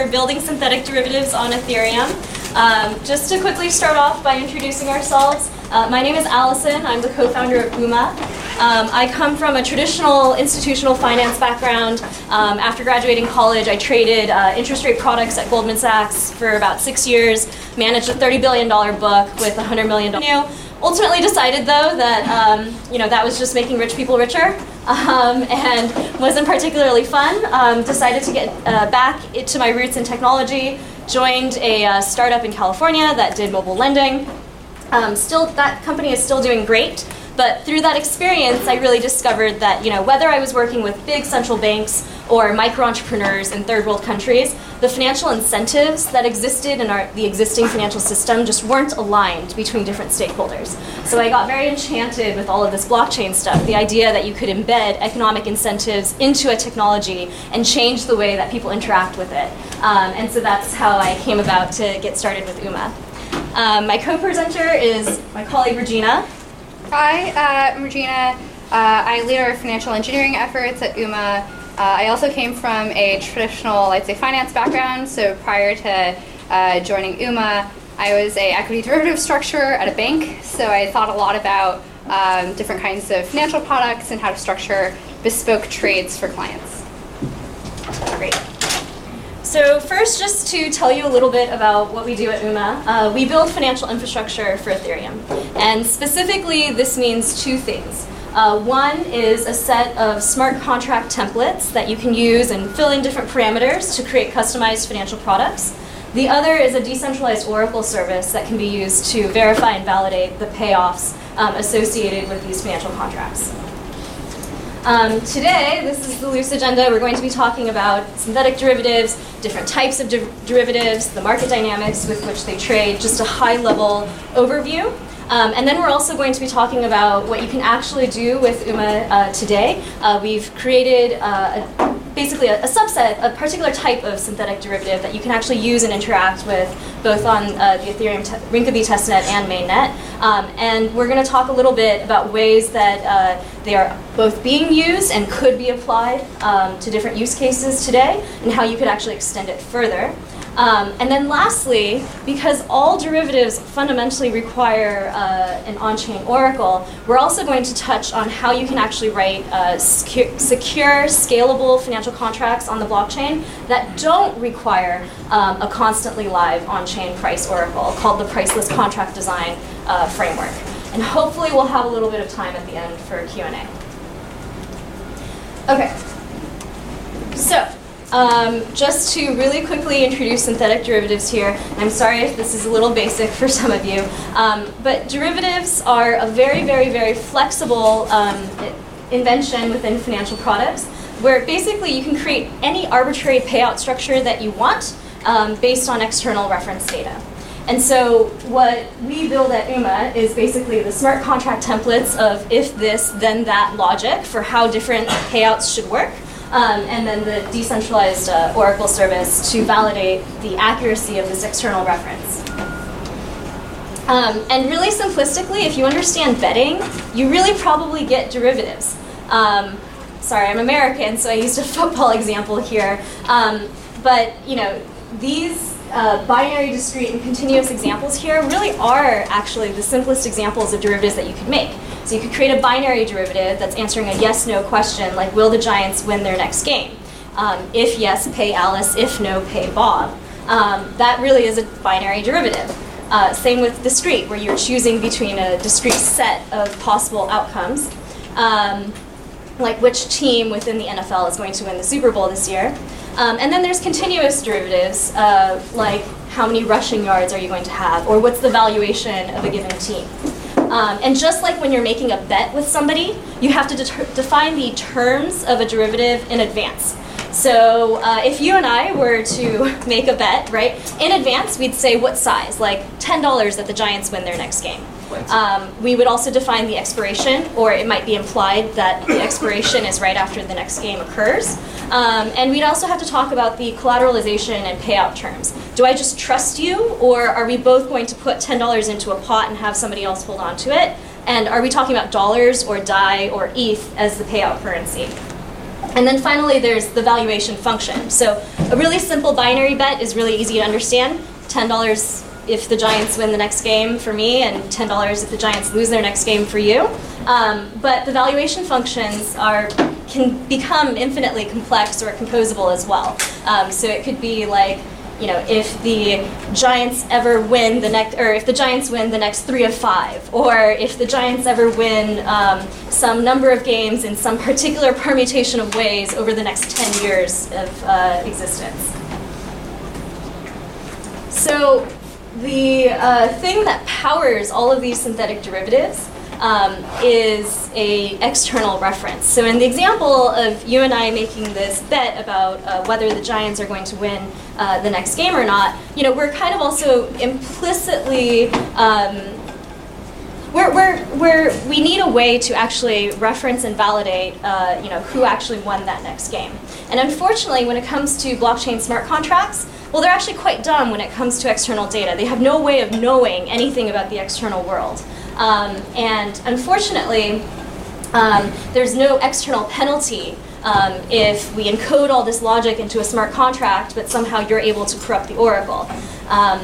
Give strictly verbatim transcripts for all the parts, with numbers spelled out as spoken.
for building synthetic derivatives on Ethereum. Um, just to quickly start off by introducing ourselves, uh, my name is Allison. I'm the co-founder of UMA. Um, I come from a traditional institutional finance background. Um, after graduating college, I traded uh, interest rate products at Goldman Sachs for about six years, managed a thirty billion dollars book with one hundred million dollars. Ultimately decided, though, that um, you know that was just making rich people richer um, and wasn't particularly fun. Um, decided to get uh, back to my roots in technology, joined a uh, startup in California that did mobile lending. Um, still, that company is still doing great. But through that experience, I really discovered that, you know, whether I was working with big central banks or micro-entrepreneurs in third world countries, the financial incentives that existed in our, the existing financial system just weren't aligned between different stakeholders. So I got very enchanted with all of this blockchain stuff, the idea that you could embed economic incentives into a technology and change the way that people interact with it. Um, and so that's how I came about to get started with UMA. Um, my co-presenter is my colleague Regina. Hi, uh, I'm Regina. Uh, I lead our financial engineering efforts at UMA. Uh, I also came from a traditional, I'd say, finance background. So prior to uh, joining UMA, I was a equity derivative structurer at a bank. So I thought a lot about um, different kinds of financial products and how to structure bespoke trades for clients. Great. So first, just to tell you a little bit about what we do at UMA, uh, we build financial infrastructure for Ethereum. And specifically, this means two things. Uh, one is a set of smart contract templates that you can use and fill in different parameters to create customized financial products. The other is a decentralized Oracle service that can be used to verify and validate the payoffs um, associated with these financial contracts. Um, today, this is the loose agenda. We're going to be talking about synthetic derivatives, different types of de- derivatives, the market dynamics with which they trade, just a high-level overview. Um, and then we're also going to be talking about what you can actually do with UMA uh, today. Uh, we've created uh, a, basically a, a subset, a particular type of synthetic derivative that you can actually use and interact with both on uh, the Ethereum te- Rinkeby testnet and mainnet. Um, and we're going to talk a little bit about ways that uh, they are both being used and could be applied um, to different use cases today, and how you could actually extend it further. Um, and then lastly, because all derivatives fundamentally require uh, an on-chain oracle, we're also going to touch on how you can actually write uh, secure, secure, scalable financial contracts on the blockchain that don't require um, a constantly live on-chain price oracle called the Priceless Contract Design uh, Framework. And hopefully we'll have a little bit of time at the end for Q and A. Okay, so. Um, just to really quickly introduce synthetic derivatives here. I'm sorry if this is a little basic for some of you, um, but derivatives are a very, very, very flexible um, invention within financial products, where basically you can create any arbitrary payout structure that you want um, based on external reference data. And so what we build at UMA is basically the smart contract templates of if this, then that logic for how different payouts should work. Um, and then the decentralized uh, Oracle service to validate the accuracy of this external reference. Um, and really simplistically, if you understand betting, you really probably get derivatives. Um, sorry, I'm American, so I used a football example here. Um, but you know, these uh, binary, discrete, and continuous examples here really are actually the simplest examples of derivatives that you could make. So you could create a binary derivative that's answering a yes-no question, like will the Giants win their next game? Um, if yes, pay Alice. If no, pay Bob. Um, that really is a binary derivative. Uh, same with discrete, where you're choosing between a discrete set of possible outcomes, um, like which team within the N F L is going to win the Super Bowl this year. Um, and then there's continuous derivatives, uh, like how many rushing yards are you going to have, or what's the valuation of a given team. Um, and just like when you're making a bet with somebody, you have to de- define the terms of a derivative in advance. So uh, if you and I were to make a bet, right, in advance, we'd say what size, like ten dollars that the Giants win their next game. Um, we would also define the expiration, or it might be implied that the expiration is right after the next game occurs. Um, and we'd also have to talk about the collateralization and payout terms. Do I just trust you, or are we both going to put ten dollars into a pot and have somebody else hold on to it? And are we talking about dollars or D A I or E T H as the payout currency? And then finally, there's the valuation function. So a really simple binary bet is really easy to understand. ten dollars if the Giants win the next game for me, and ten dollars if the Giants lose their next game for you. Um, but the valuation functions are can become infinitely complex or composable as well. Um, so it could be like, you know, if the Giants ever win the next, or if the Giants win the next three of five, or if the Giants ever win um, some number of games in some particular permutation of ways over the next ten years of uh, existence. So the uh, thing that powers all of these synthetic derivatives um, is a external reference. So in the example of you and I making this bet about uh, whether the Giants are going to win uh, the next game or not, you know, we're kind of also implicitly um, we're, we're, we're, we need a way to actually reference and validate uh, you know, who actually won that next game. And unfortunately, when it comes to blockchain smart contracts, well, they're actually quite dumb when it comes to external data. They have no way of knowing anything about the external world. Um, and unfortunately, um, there's no external penalty um, if we encode all this logic into a smart contract, but somehow you're able to corrupt the oracle. Um,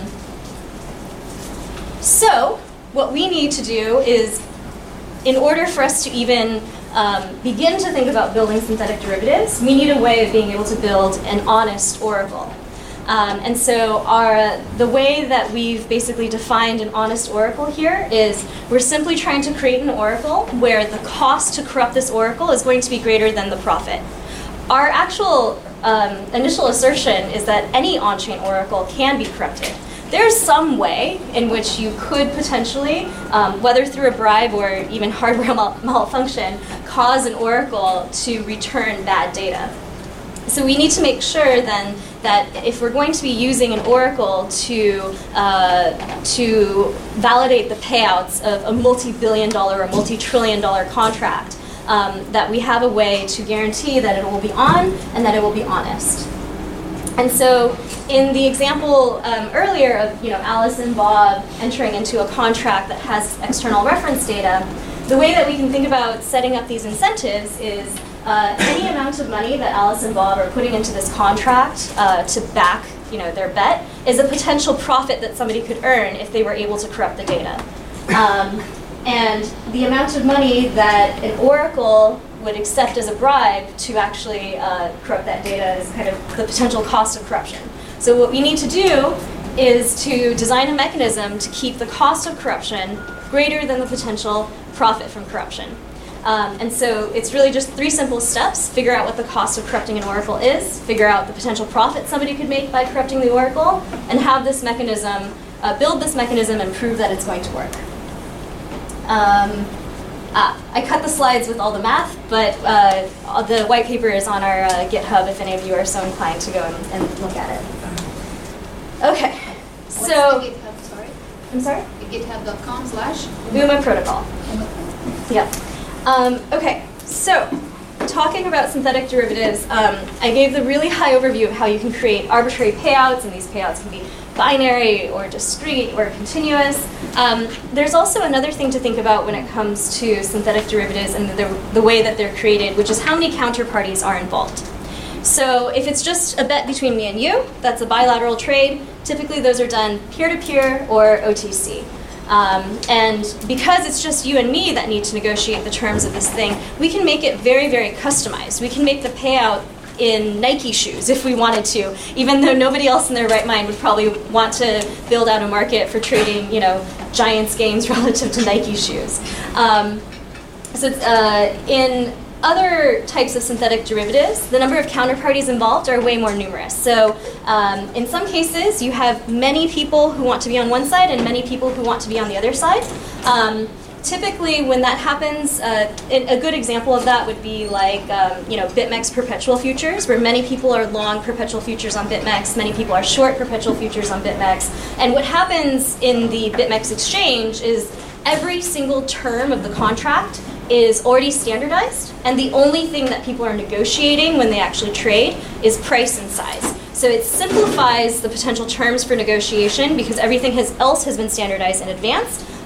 so what we need to do is, in order for us to even um, begin to think about building synthetic derivatives, we need a way of being able to build an honest oracle. Um, and so our, the way that we've basically defined an honest oracle here is we're simply trying to create an oracle where the cost to corrupt this oracle is going to be greater than the profit. Our actual um, initial assertion is that any on-chain oracle can be corrupted. There's some way in which you could potentially, um, whether through a bribe or even hardware mal malfunction, cause an oracle to return bad data. So we need to make sure then that if we're going to be using an oracle to, uh, to validate the payouts of a multi-billion dollar or multi-trillion dollar contract, um, that we have a way to guarantee that it will be on and that it will be honest. And so in the example um, earlier of, you know, Alice and Bob entering into a contract that has external reference data, the way that we can think about setting up these incentives is Uh, any amount of money that Alice and Bob are putting into this contract uh, to back, you know, their bet is a potential profit that somebody could earn if they were able to corrupt the data. Um, and the amount of money that an oracle would accept as a bribe to actually uh, corrupt that data is kind of the potential cost of corruption. So what we need to do is to design a mechanism to keep the cost of corruption greater than the potential profit from corruption. Um, and so it's really just three simple steps. Figure out what the cost of corrupting an oracle is, figure out the potential profit somebody could make by corrupting the oracle, and have this mechanism, uh, build this mechanism and prove that it's going to work. Um, ah, I cut the slides with all the math, but uh, the white paper is on our uh, GitHub if any of you are so inclined to go and, and look at it. Okay, What's so... the GitHub, sorry? I'm sorry? github dot com slash? UMA protocol. Yeah. Um, okay, so talking about synthetic derivatives, um, I gave the really high overview of how you can create arbitrary payouts, and these payouts can be binary or discrete or continuous. Um, there's also another thing to think about when it comes to synthetic derivatives and the, the way that they're created, which is how many counterparties are involved. So if it's just a bet between me and you, that's a bilateral trade. Typically those are done peer-to-peer or O T C. Um, and because it's just you and me that need to negotiate the terms of this thing, we can make it very, very customized. We can make the payout in Nike shoes if we wanted to, even though nobody else in their right mind would probably want to build out a market for trading, you know, Giants games relative to Nike shoes. Um, so it's, uh, in other types of synthetic derivatives, the number of counterparties involved are way more numerous. So um, in some cases, you have many people who want to be on one side and many people who want to be on the other side. Um, typically, when that happens, uh, a good example of that would be like um, you know, BitMEX perpetual futures, where many people are long perpetual futures on BitMEX, many people are short perpetual futures on BitMEX. And what happens in the BitMEX exchange is every single term of the contract is already standardized, and the only thing that people are negotiating when they actually trade is price and size. So it simplifies the potential terms for negotiation because everything has, else has been standardized in advance,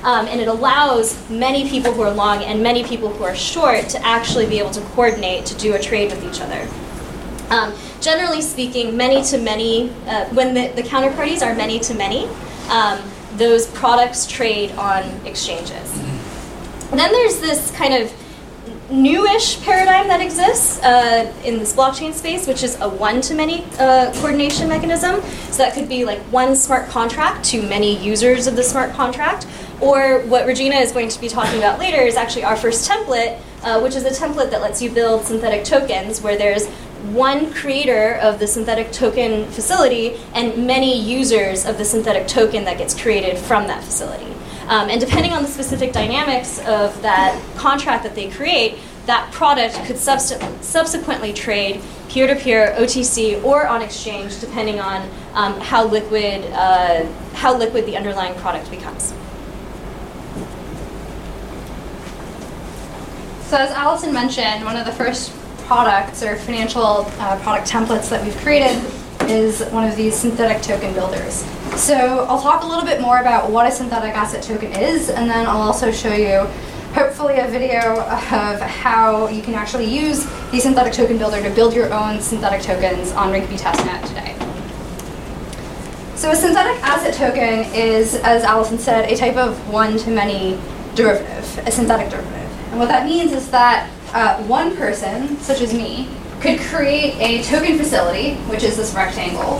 Um, and it allows many people who are long and many people who are short to actually be able to coordinate to do a trade with each other. Um, generally speaking, many-to-many, uh, when the, the counterparties are many-to-many, um, those products trade on exchanges. And then there's this kind of newish paradigm that exists uh, in this blockchain space, which is a one-to-many uh, coordination mechanism. So that could be like one smart contract to many users of the smart contract, or what Regina is going to be talking about later is actually our first template, uh, which is a template that lets you build synthetic tokens where there's one creator of the synthetic token facility and many users of the synthetic token that gets created from that facility. Um, and depending on the specific dynamics of that contract that they create, that product could subst- subsequently trade peer-to-peer, O T C, or on exchange, depending on um, how liquid uh, how liquid the underlying product becomes. So as Allison mentioned, one of the first products or financial uh, product templates that we've created is one of these synthetic token builders. So I'll talk a little bit more about what a synthetic asset token is, and then I'll also show you hopefully a video of how you can actually use the synthetic token builder to build your own synthetic tokens on Rinkeby testnet today. So a synthetic asset token is, as Allison said, a type of one-to-many derivative, a synthetic derivative. And what that means is that uh, one person, such as me, could create a token facility, which is this rectangle,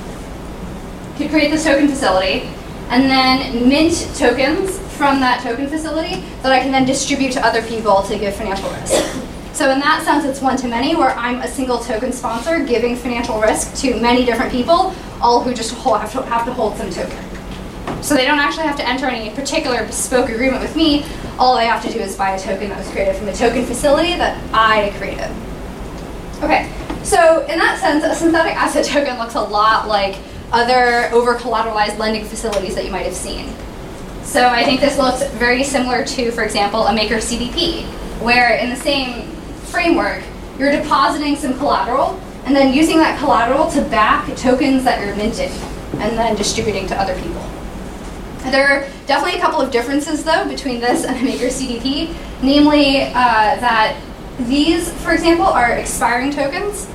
could create this token facility, and then mint tokens from that token facility that I can then distribute to other people to give financial risk. So in that sense, it's one-to-many, where I'm a single token sponsor giving financial risk to many different people, all who just have to, have to hold some token. So they don't actually have to enter any particular bespoke agreement with me. All they have to do is buy a token that was created from a token facility that I created. Okay, so in that sense, a synthetic asset token looks a lot like other over-collateralized lending facilities that you might have seen. So I think this looks very similar to, for example, a Maker C D P, where in the same framework, you're depositing some collateral and then using that collateral to back tokens that you're minting and then distributing to other people. There are definitely a couple of differences, though, between this and a Maker C D P, namely uh, that these, for example, are expiring tokens.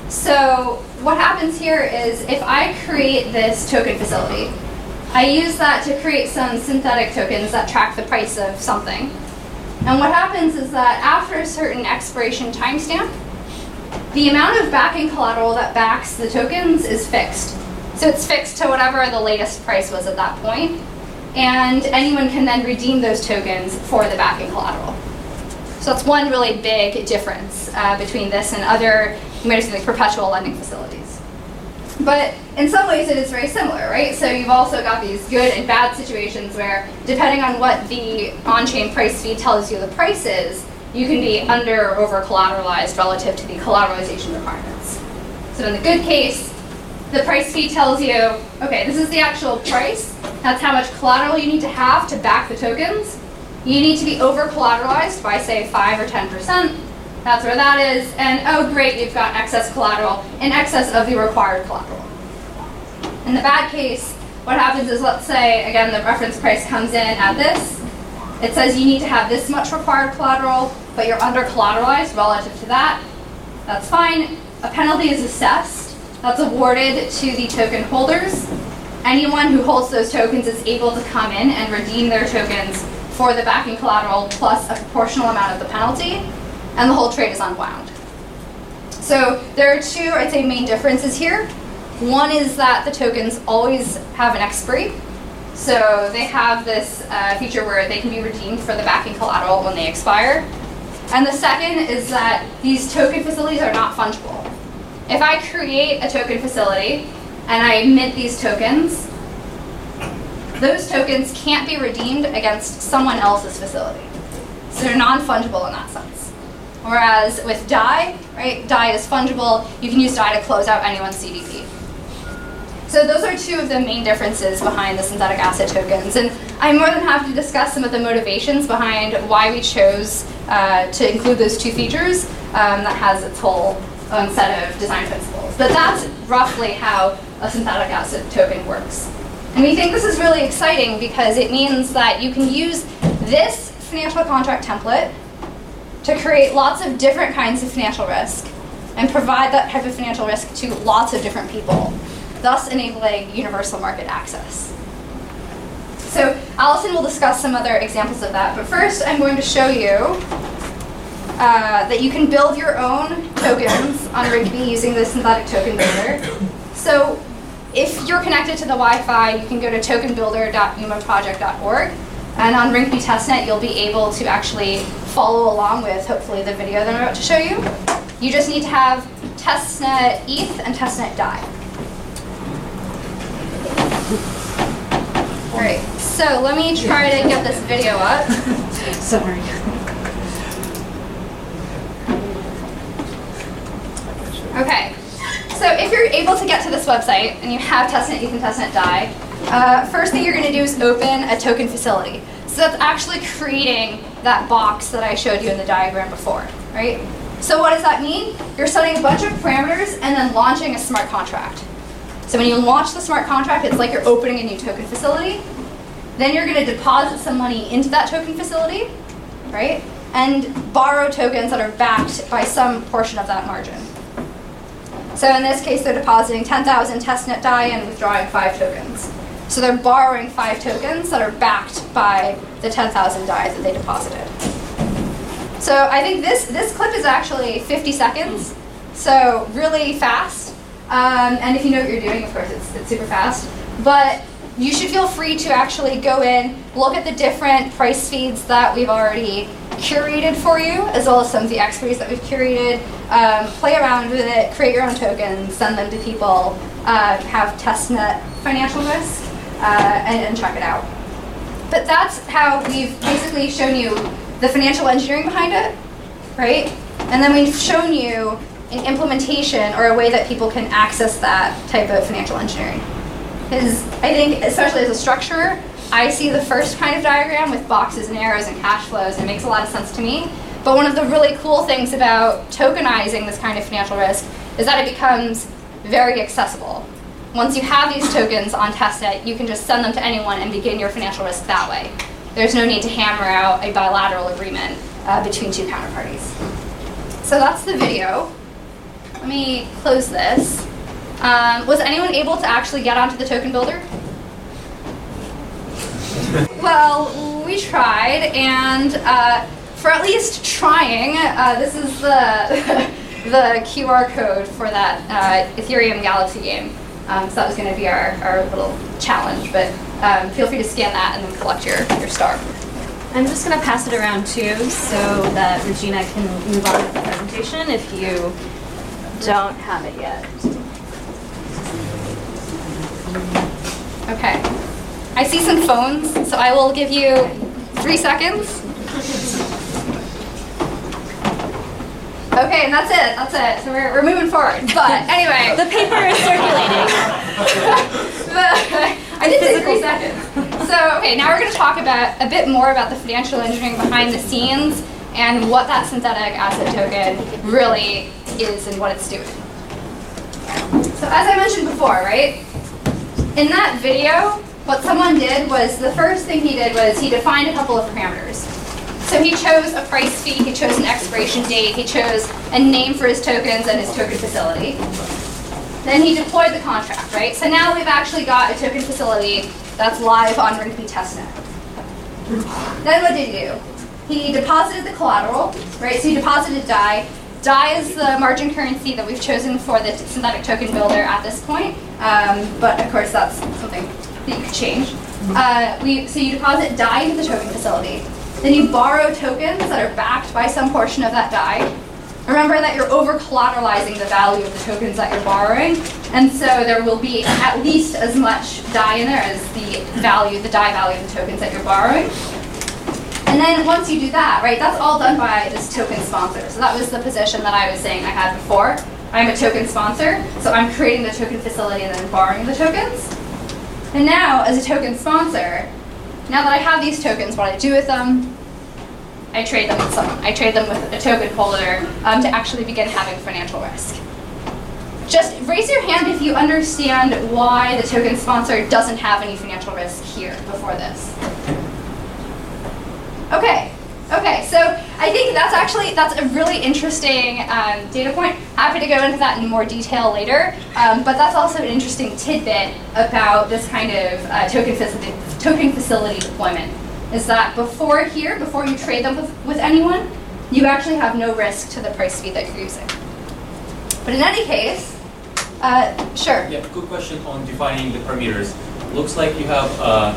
So what happens here is if I create this token facility, I use that to create some synthetic tokens that track the price of something. And what happens is that after a certain expiration timestamp, the amount of backing collateral that backs the tokens is fixed. So it's fixed to whatever the latest price was at that point, and anyone can then redeem those tokens for the backing collateral. So that's one really big difference uh, between this and other, you might have seen, like perpetual lending facilities. But in some ways it is very similar, right? So you've also got these good and bad situations where, depending on what the on-chain price feed tells you the price is, you can be under or over collateralized relative to the collateralization requirements. So in the good case, the price feed tells you, okay, this is the actual price. That's how much collateral you need to have to back the tokens. You need to be over collateralized by, say, five or ten percent. That's where that is. And oh, great, you've got excess collateral in excess of the required collateral. In the bad case, what happens is, let's say, again, the reference price comes in at this. It says you need to have this much required collateral, but you're under collateralized relative to that. That's fine. A penalty is assessed. That's awarded to the token holders. Anyone who holds those tokens is able to come in and redeem their tokens for the backing collateral plus a proportional amount of the penalty, and the whole trade is unwound. So there are two, I'd say, main differences here. One is that the tokens always have an expiry. So they have this uh, feature where they can be redeemed for the backing collateral when they expire. And the second is that these token facilities are not fungible. If I create a token facility and I mint these tokens, those tokens can't be redeemed against someone else's facility. So they're non-fungible in that sense. Whereas with D A I, right, D A I is fungible. You can use D A I to close out anyone's C D P. So those are two of the main differences behind the synthetic asset tokens. And I'm more than happy to discuss some of the motivations behind why we chose uh, to include those two features. Um, that has its whole own set of design principles. But that's roughly how a synthetic asset token works. And we think this is really exciting because it means that you can use this financial contract template to create lots of different kinds of financial risk and provide that type of financial risk to lots of different people, thus enabling universal market access. So Allison will discuss some other examples of that, but first I'm going to show you uh, that you can build your own tokens on Rinkeby using the synthetic token builder. So if you're connected to the Wi-Fi, you can go to token builder dot uma project dot org, and on Rinkeby testnet you'll be able to actually follow along with, hopefully, the video that I'm about to show you. You just need to have testnet E T H and testnet D A I. All right, so let me try to get this video up. Sorry. Okay, so if you're able to get to this website and you have testnet E T H and testnet D A I, uh, first thing you're going to do is open a token facility. So that's actually creating that box that I showed you in the diagram before, right? So what does that mean? You're setting a bunch of parameters and then launching a smart contract. So when you launch the smart contract, it's like you're opening a new token facility. Then you're going to deposit some money into that token facility, right? And borrow tokens that are backed by some portion of that margin. So in this case, they're depositing ten thousand testnet D A I and withdrawing five tokens. So they're borrowing five tokens that are backed by the ten thousand D A I that they deposited. So I think this, this clip is actually fifty seconds, so really fast. Um, and if you know what you're doing, of course, it's, it's super fast. But you should feel free to actually go in, look at the different price feeds that we've already curated for you, as well as some of the expiries that we've curated. Um, play around with it, create your own tokens, send them to people, uh, have testnet financial risk, uh, and, and check it out. But that's how we've basically shown you the financial engineering behind it, right? And then we've shown you an implementation or a way that people can access that type of financial engineering. Because I think, especially as a structurer, I see the first kind of diagram with boxes and arrows and cash flows, and it makes a lot of sense to me. But one of the really cool things about tokenizing this kind of financial risk is that it becomes very accessible. Once you have these tokens on testnet, you can just send them to anyone and begin your financial risk that way. There's no need to hammer out a bilateral agreement uh, between two counterparties. So that's the video. Let me close this. Um, was anyone able to actually get onto the token builder? Well, we tried, and uh, for at least trying, uh, this is the, the Q R code for that uh, Ethereum Galaxy game. Um, so that was going to be our, our little challenge, but um, feel free to scan that and then collect your, your star. I'm just going to pass it around too, so that Regina can move on with the presentation if you don't have it yet. Okay. I see some phones, so I will give you three seconds. Okay, and that's it. That's it. So we're, we're moving forward. But anyway. The paper is circulating. I did say three seconds. So, okay, now we're going to talk about a bit more about the financial engineering behind the scenes and what that synthetic asset token really is and what it's doing. So as I mentioned before, right? In that video, what someone did was, the first thing he did was he defined a couple of parameters. So he chose a price fee, he chose an expiration date, he chose a name for his tokens and his token facility. Then he deployed the contract, right? So now we've actually got a token facility that's live on Rinkeby testnet. Then what did he do? He deposited the collateral, right? So he deposited D A I. D A I is the margin currency that we've chosen for the synthetic token builder at this point. Um, but of course, that's something that you could change. Uh, we, so you deposit D A I into the token facility. Then you borrow tokens that are backed by some portion of that D A I. Remember that you're over-collateralizing the value of the tokens that you're borrowing, and so there will be at least as much D A I in there as the value, the D A I value of the tokens that you're borrowing. And then once you do that, right, that's all done by this token sponsor. So that was the position that I was saying I had before. I'm a token sponsor, so I'm creating the token facility and then borrowing the tokens. And now, as a token sponsor, now that I have these tokens, what I do with them, I trade them with someone. I trade them with a token holder um, to actually begin having financial risk. just raise your hand if you understand why the token sponsor doesn't have any financial risk here before this. Okay. Okay, so I think that's actually, that's a really interesting um, data point. Happy to go into that in more detail later, um, but that's also an interesting tidbit about this kind of uh, token, facility, token facility deployment, is that before here, before you trade them with, with anyone, you actually have no risk to the price feed that you're using. But in any case, uh, sure. Yeah, good question on defining the parameters. Looks like you have uh,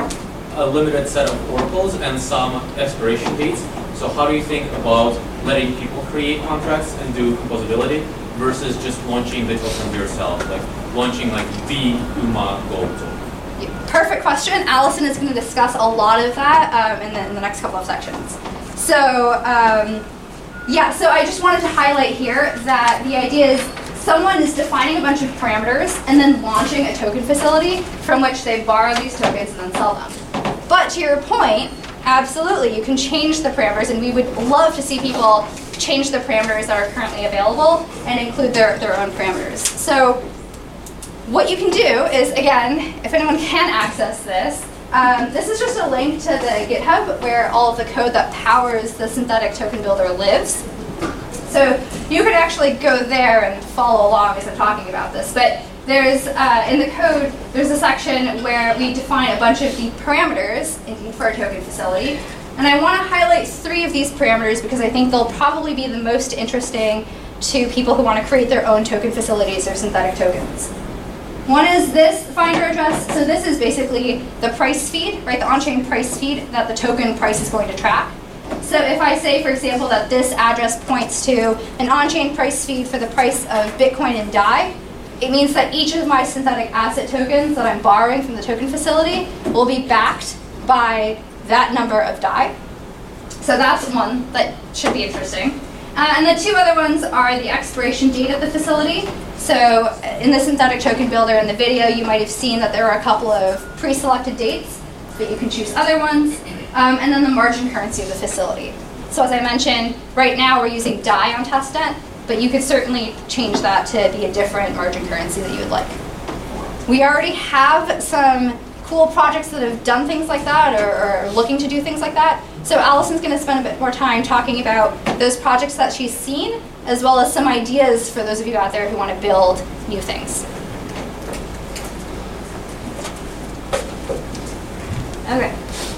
a limited set of oracles and some expiration dates. So how do you think about letting people create contracts and do composability versus just launching the token yourself, like launching like the UMA Gold token? Perfect question. Allison is going to discuss a lot of that um, in, the, in the next couple of sections. So um, yeah, so I just wanted to highlight here that the idea is someone is defining a bunch of parameters and then launching a token facility from which they borrow these tokens and then sell them. But to your point, absolutely, you can change the parameters, and we would love to see people change the parameters that are currently available and include their, their own parameters. So what you can do is, again, if anyone can access this, um, this is just a link to the GitHub where all of the code that powers the synthetic token builder lives. So you could actually go there and follow along as I'm talking about this. But there's, uh, in the code, there's a section where we define a bunch of the parameters indeed for a token facility. And I want to highlight three of these parameters because I think they'll probably be the most interesting to people who want to create their own token facilities or synthetic tokens. One is this finder address. So this is basically the price feed, right? The on-chain price feed that the token price is going to track. So if I say, for example, that this address points to an on-chain price feed for the price of Bitcoin and D A I, it means that each of my synthetic asset tokens that I'm borrowing from the token facility will be backed by that number of D A I. So that's one that should be interesting. Uh, and the two other ones are the expiration date of the facility. So in the synthetic token builder in the video, you might have seen that there are a couple of pre-selected dates, but you can choose other ones. Um, and then the margin currency of the facility. So as I mentioned, right now we're using D A I on testnet, but you could certainly change that to be a different margin currency that you would like. We already have some cool projects that have done things like that or, or are looking to do things like that. So Allison's going to spend a bit more time talking about those projects that she's seen, as well as some ideas for those of you out there who want to build new things. Okay.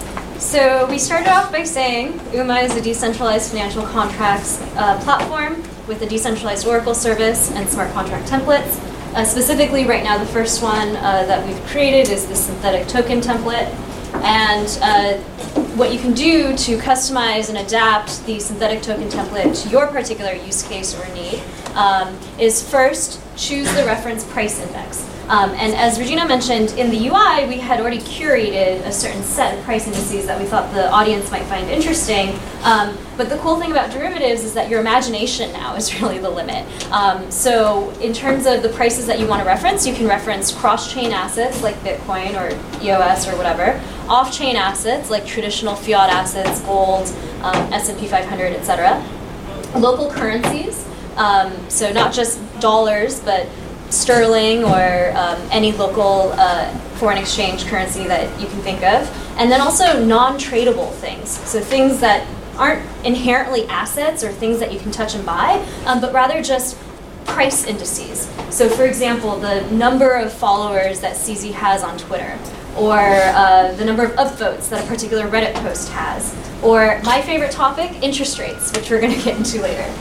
So we started off by saying UMA is a decentralized financial contracts uh, platform with a decentralized Oracle service and smart contract templates. Uh, specifically, right now, the first one uh, that we've created is the synthetic token template. And uh, what you can do to customize and adapt the synthetic token template to your particular use case or need um, is first choose the reference price index. Um, and as Regina mentioned, in the U I, we had already curated a certain set of price indices that we thought the audience might find interesting. Um, but the cool thing about derivatives is that your imagination now is really the limit. Um, so in terms of the prices that you want to reference, you can reference cross-chain assets like Bitcoin or E O S or whatever, off-chain assets like traditional fiat assets, gold, um, S and P five hundred, et cetera. Local currencies, um, so not just dollars, but sterling or um, any local uh, foreign exchange currency that you can think of. And then also non-tradable things. So things that aren't inherently assets or things that you can touch and buy, um, but rather just price indices. So for example, the number of followers that C Z has on Twitter, or uh, the number of upvotes that a particular Reddit post has, or my favorite topic, interest rates, which we're going to get into later.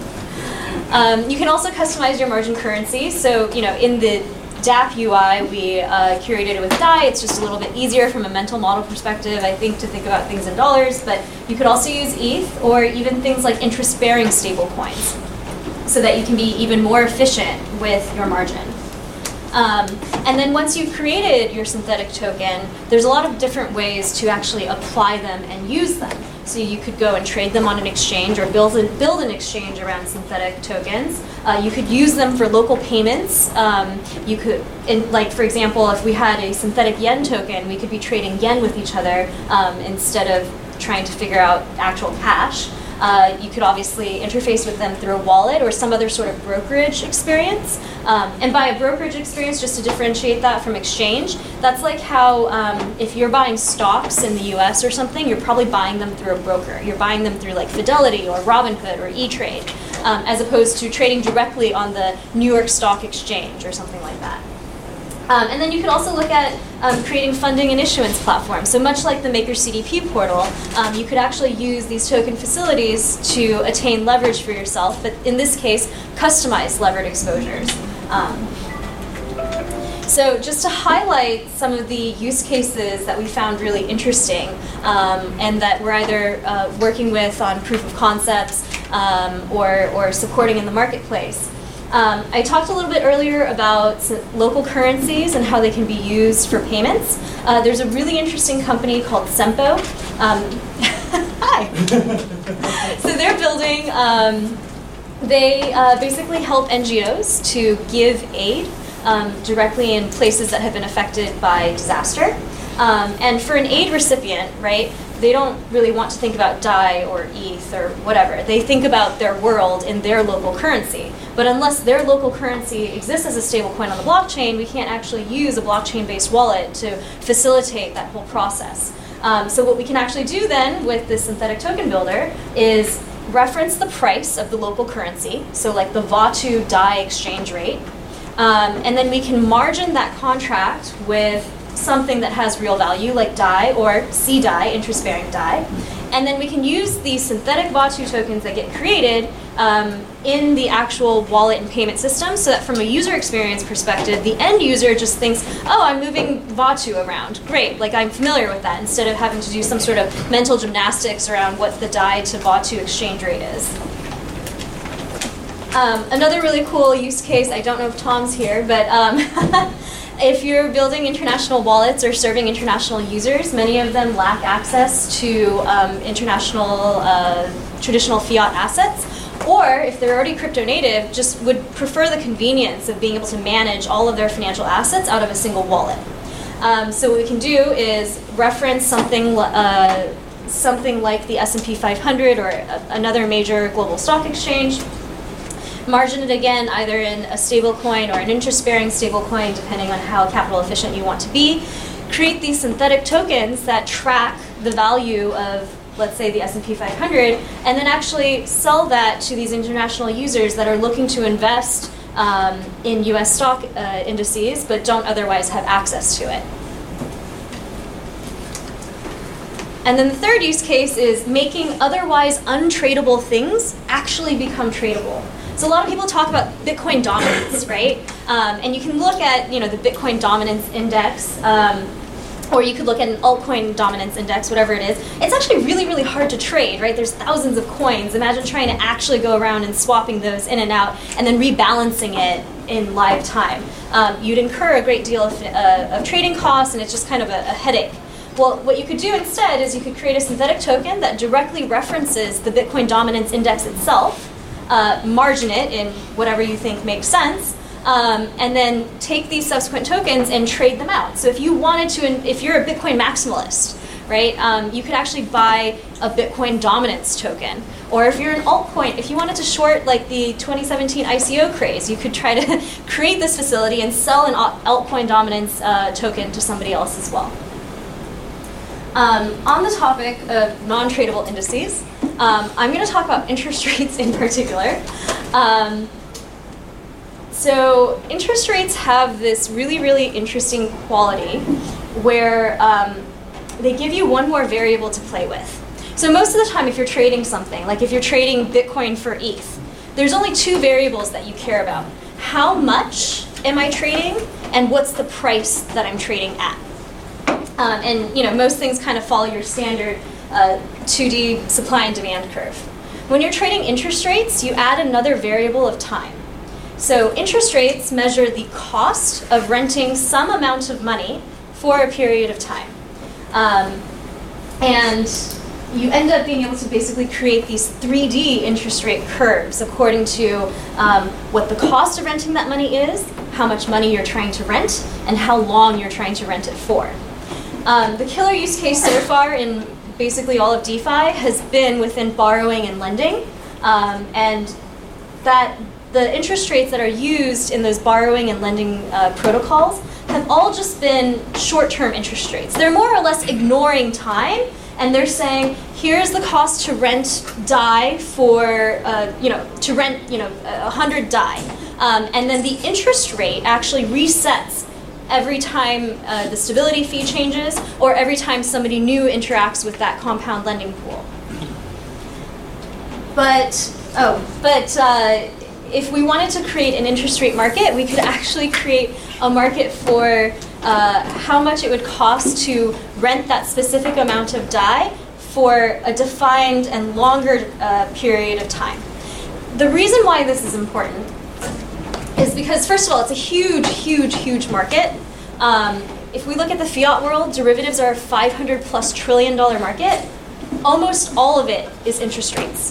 Um, you can also customize your margin currency. So, you know, in the D A P U I, we uh, curated it with D A I. It's just a little bit easier from a mental model perspective, I think, to think about things in dollars. But you could also use E T H or even things like interest-bearing stable coins so that you can be even more efficient with your margin. Um, and then once you've created your synthetic token, there's a lot of different ways to actually apply them and use them. So you could go and trade them on an exchange or build, a, build an exchange around synthetic tokens. Uh, you could use them for local payments. Um, you could, in, like for example, if we had a synthetic yen token, we could be trading yen with each other um, instead of trying to figure out actual cash. Uh, you could obviously interface with them through a wallet or some other sort of brokerage experience. Um, and by a brokerage experience, just to differentiate that from exchange, that's like how um, if you're buying stocks in the U S or something, you're probably buying them through a broker. You're buying them through like Fidelity or Robinhood or E-Trade, um, as opposed to trading directly on the New York Stock Exchange or something like that. Um, and then you could also look at um, creating funding and issuance platforms. So much like the Maker C D P portal, um, you could actually use these token facilities to attain leverage for yourself, but in this case, customize levered exposures. Um, so just to highlight some of the use cases that we found really interesting um, and that we're either uh, working with on proof of concepts um, or, or supporting in the marketplace. Um, I talked a little bit earlier about local currencies and how they can be used for payments. Uh, there's a really interesting company called Sempo. Um, hi. So they're building, um, they uh, basically help N G Os to give aid um, directly in places that have been affected by disaster. Um, and for an aid recipient, right, they don't really want to think about D A I or E T H or whatever. They think about their world in their local currency. But unless their local currency exists as a stablecoin on the blockchain, we can't actually use a blockchain-based wallet to facilitate that whole process. Um, so what we can actually do then with this synthetic token builder is reference the price of the local currency, so like the Vatu D A I exchange rate, um, and then we can margin that contract with something that has real value, like D A I or C D I, interest-bearing D A I. And then we can use these synthetic Vatu tokens that get created um, in the actual wallet and payment system, so that from a user experience perspective, the end user just thinks, oh, I'm moving Vatu around. Great, like I'm familiar with that, instead of having to do some sort of mental gymnastics around what the D A I to Vatu exchange rate is. Um, another really cool use case, I don't know if Tom's here, but um, if you're building international wallets or serving international users, many of them lack access to um, international uh, traditional fiat assets. Or if they're already crypto native, just would prefer the convenience of being able to manage all of their financial assets out of a single wallet. Um, so what we can do is reference something, uh, something like the S and P five hundred or a, another major global stock exchange. Margin it again either in a stable coin or an interest-bearing stable coin, depending on how capital efficient you want to be. Create these synthetic tokens that track the value of, let's say, the S and P five hundred, and then actually sell that to these international users that are looking to invest um, in U S stock uh, indices but don't otherwise have access to it. And then the third use case is making otherwise untradable things actually become tradable. So a lot of people talk about Bitcoin dominance, right? Um, and you can look at, you know, the Bitcoin dominance index, um, or you could look at an altcoin dominance index, whatever it is. It's actually really, really hard to trade, right? There's thousands of coins. Imagine trying to actually go around and swapping those in and out and then rebalancing it in live time. Um, you'd incur a great deal of, uh, of trading costs, and it's just kind of a, a headache. Well, what you could do instead is you could create a synthetic token that directly references the Bitcoin dominance index itself, uh, margin it in whatever you think makes sense, um, and then take these subsequent tokens and trade them out. So if you wanted to, if you're a Bitcoin maximalist, right, um, you could actually buy a Bitcoin dominance token. Or if you're an altcoin, if you wanted to short like the twenty seventeen I C O craze, you could try to create this facility and sell an altcoin dominance uh, token to somebody else as well. Um, on the topic of non-tradable indices, um, I'm going to talk about interest rates in particular. Um, so interest rates have this really, really interesting quality where um, they give you one more variable to play with. So most of the time if you're trading something, like if you're trading Bitcoin for E T H, there's only two variables that you care about. How much am I trading, and what's the price that I'm trading at? Um, and you know, most things kind of follow your standard uh, two D supply and demand curve. When you're trading interest rates, you add another variable of time. So interest rates measure the cost of renting some amount of money for a period of time. Um, and you end up being able to basically create these three D interest rate curves according to um, what the cost of renting that money is, how much money you're trying to rent, and how long you're trying to rent it for. Um, the killer use case so far in basically all of DeFi has been within borrowing and lending, um, and that the interest rates that are used in those borrowing and lending uh, protocols have all just been short-term interest rates. They're more or less ignoring time, and they're saying, here's the cost to rent D A I for, uh, you know, to rent, you know, one hundred D A I. Um, and then the interest rate actually resets every time uh, the stability fee changes or every time somebody new interacts with that compound lending pool. But, oh, but uh, if we wanted to create an interest rate market, we could actually create a market for uh, how much it would cost to rent that specific amount of D A I for a defined and longer uh, period of time. The reason why this is important is because, first of all, it's a huge, huge, huge market. Um, if we look at the fiat world, derivatives are a five hundred plus trillion dollar market. Almost all of it is interest rates.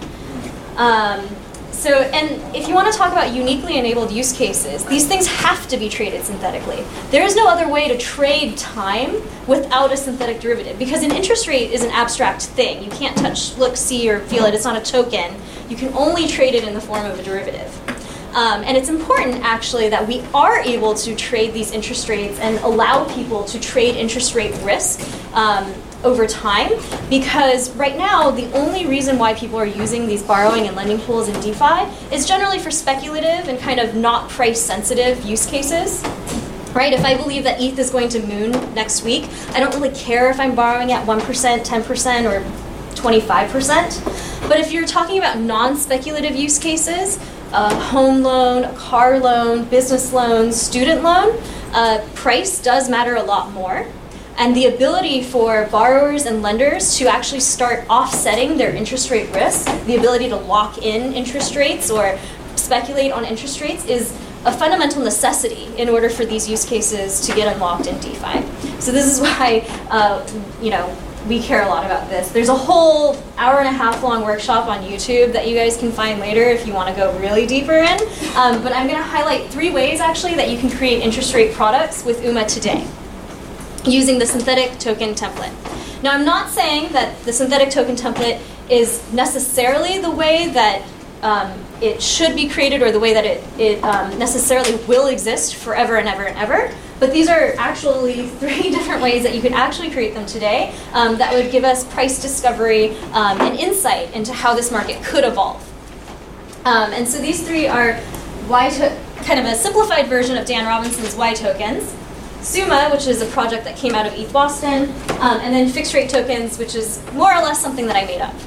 Um, so, and if you want to talk about uniquely enabled use cases, these things have to be traded synthetically. There is no other way to trade time without a synthetic derivative, because an interest rate is an abstract thing. You can't touch, look, see, or feel it. It's not a token. You can only trade it in the form of a derivative. Um, and it's important, actually, that we are able to trade these interest rates and allow people to trade interest rate risk um, over time, because right now, the only reason why people are using these borrowing and lending pools in DeFi is generally for speculative and kind of not price-sensitive use cases. Right? If I believe that E T H is going to moon next week, I don't really care if I'm borrowing at one percent, ten percent, or twenty-five percent. But if you're talking about non-speculative use cases, a home loan, a car loan, business loan, student loan, uh, price does matter a lot more. And the ability for borrowers and lenders to actually start offsetting their interest rate risk, the ability to lock in interest rates or speculate on interest rates, is a fundamental necessity in order for these use cases to get unlocked in DeFi. So this is why, uh, you know, we care a lot about this. There's a whole hour and a half long workshop on YouTube that you guys can find later if you want to go really deeper in. Um, but I'm going to highlight three ways, actually, that you can create interest rate products with UMA today, using the synthetic token template. Now, I'm not saying that the synthetic token template is necessarily the way that um, it should be created or the way that it, it um, necessarily will exist forever and ever and ever. But these are actually three different ways that you could actually create them today um, that would give us price discovery um, and insight into how this market could evolve. Um, and so these three are Y to- kind of a simplified version of Dan Robinson's Y tokens. Suma, which is a project that came out of E T H Boston, um, and then fixed rate tokens, which is more or less something that I made up.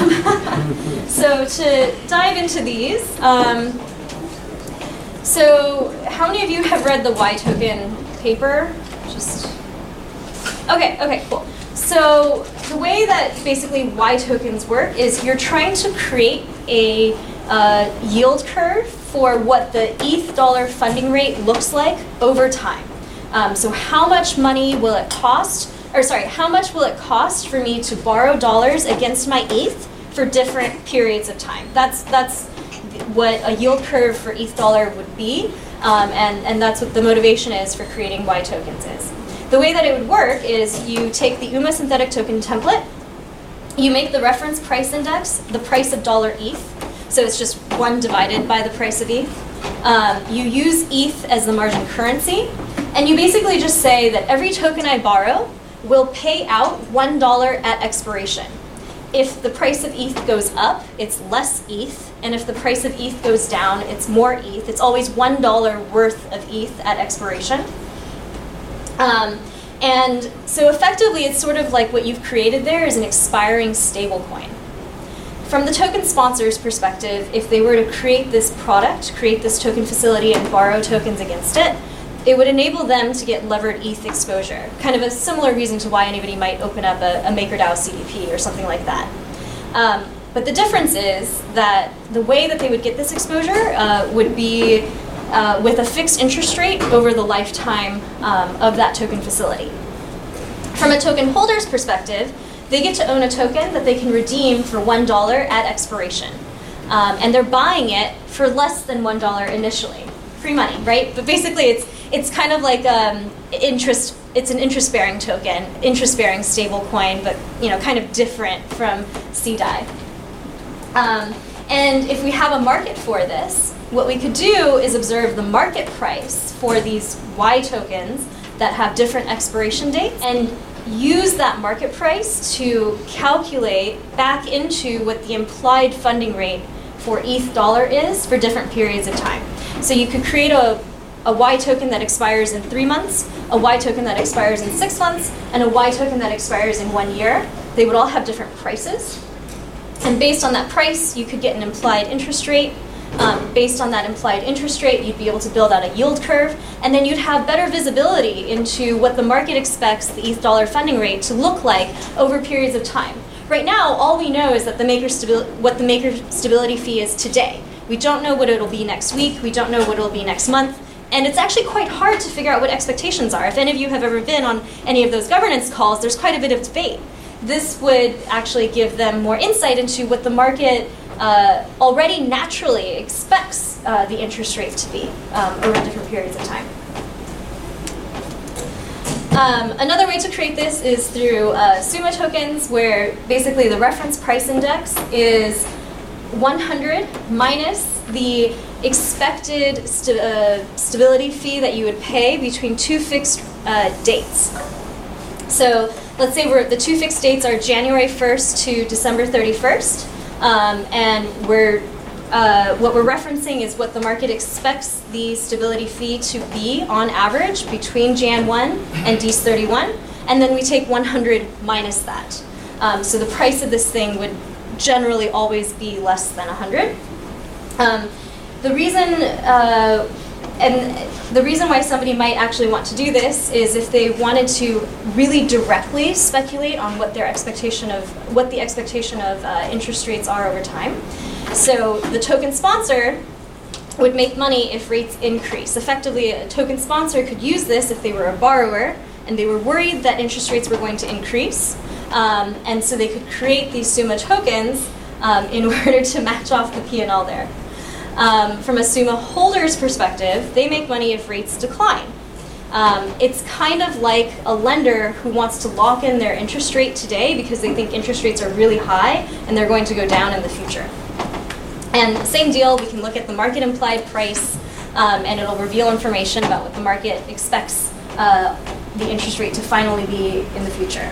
Um, so to dive into these, um, so how many of you have read the Y token paper? Just okay, okay, cool. So the way that basically Y tokens work is you're trying to create a uh, yield curve for what the E T H dollar funding rate looks like over time. Um, so how much money will it cost, or sorry, how much will it cost for me to borrow dollars against my E T H for different periods of time? That's that's what a yield curve for E T H dollar would be, um, and, and that's what the motivation is for creating Y tokens is. The way that it would work is you take the UMA synthetic token template, you make the reference price index the price of dollar E T H, so it's just one divided by the price of E T H. Um, you use E T H as the margin currency, and you basically just say that every token I borrow will pay out one dollar at expiration. If the price of E T H goes up, it's less E T H, and if the price of E T H goes down, it's more E T H. It's always one dollar worth of E T H at expiration. Um, and so effectively, it's sort of like what you've created there is an expiring stablecoin. From the token sponsor's perspective, if they were to create this product, create this token facility and borrow tokens against it, it would enable them to get levered E T H exposure. Kind of a similar reason to why anybody might open up a, a MakerDAO C D P or something like that. Um, but the difference is that the way that they would get this exposure uh, would be uh, with a fixed interest rate over the lifetime um, of that token facility. From a token holder's perspective, they get to own a token that they can redeem for one dollar at expiration. Um, and they're buying it for less than one dollar initially. Free money, right? But basically, it's it's kind of like um, interest it's an interest-bearing token, interest-bearing stable coin, but you know, kind of different from C D I. Um, and if we have a market for this, what we could do is observe the market price for these Y tokens that have different expiration dates and use that market price to calculate back into what the implied funding rate for E T H dollar is for different periods of time. So you could create a, a Y token that expires in three months, a Y token that expires in six months, and a Y token that expires in one year. They would all have different prices. And based on that price, you could get an implied interest rate. Um, based on that implied interest rate, you'd be able to build out a yield curve, and then you'd have better visibility into what the market expects the E T H dollar funding rate to look like over periods of time. Right now, all we know is that the maker stabi- what the maker stability fee is today. We don't know what it'll be next week. We don't know what it'll be next month. And it's actually quite hard to figure out what expectations are. If any of you have ever been on any of those governance calls, there's quite a bit of debate. This would actually give them more insight into what the market uh, already naturally expects uh, the interest rate to be um, over different periods of time. Um, another way to create this is through uh, SUMA tokens, where basically the reference price index is one hundred minus the expected st uh, stability fee that you would pay between two fixed uh, dates. So let's say we're, the two fixed dates are January first to December thirty-first, um, and we're, uh, what we're referencing is what the market expects the stability fee to be on average between Jan one and D thirty-one, and then we take one hundred minus that. Um, so the price of this thing would generally always be less than one hundred. Um, the reason uh, And the reason why somebody might actually want to do this is if they wanted to really directly speculate on what their expectation of what the expectation of uh, interest rates are over time. So the token sponsor would make money if rates increase. Effectively, a token sponsor could use this if they were a borrower and they were worried that interest rates were going to increase, um, and so they could create these SUMA tokens um, in order to match off the P and L there. Um, from a SUMA holder's perspective, they make money if rates decline. Um, it's kind of like a lender who wants to lock in their interest rate today because they think interest rates are really high and they're going to go down in the future. And same deal, we can look at the market implied price, um, and it'll reveal information about what the market expects uh, the interest rate to finally be in the future.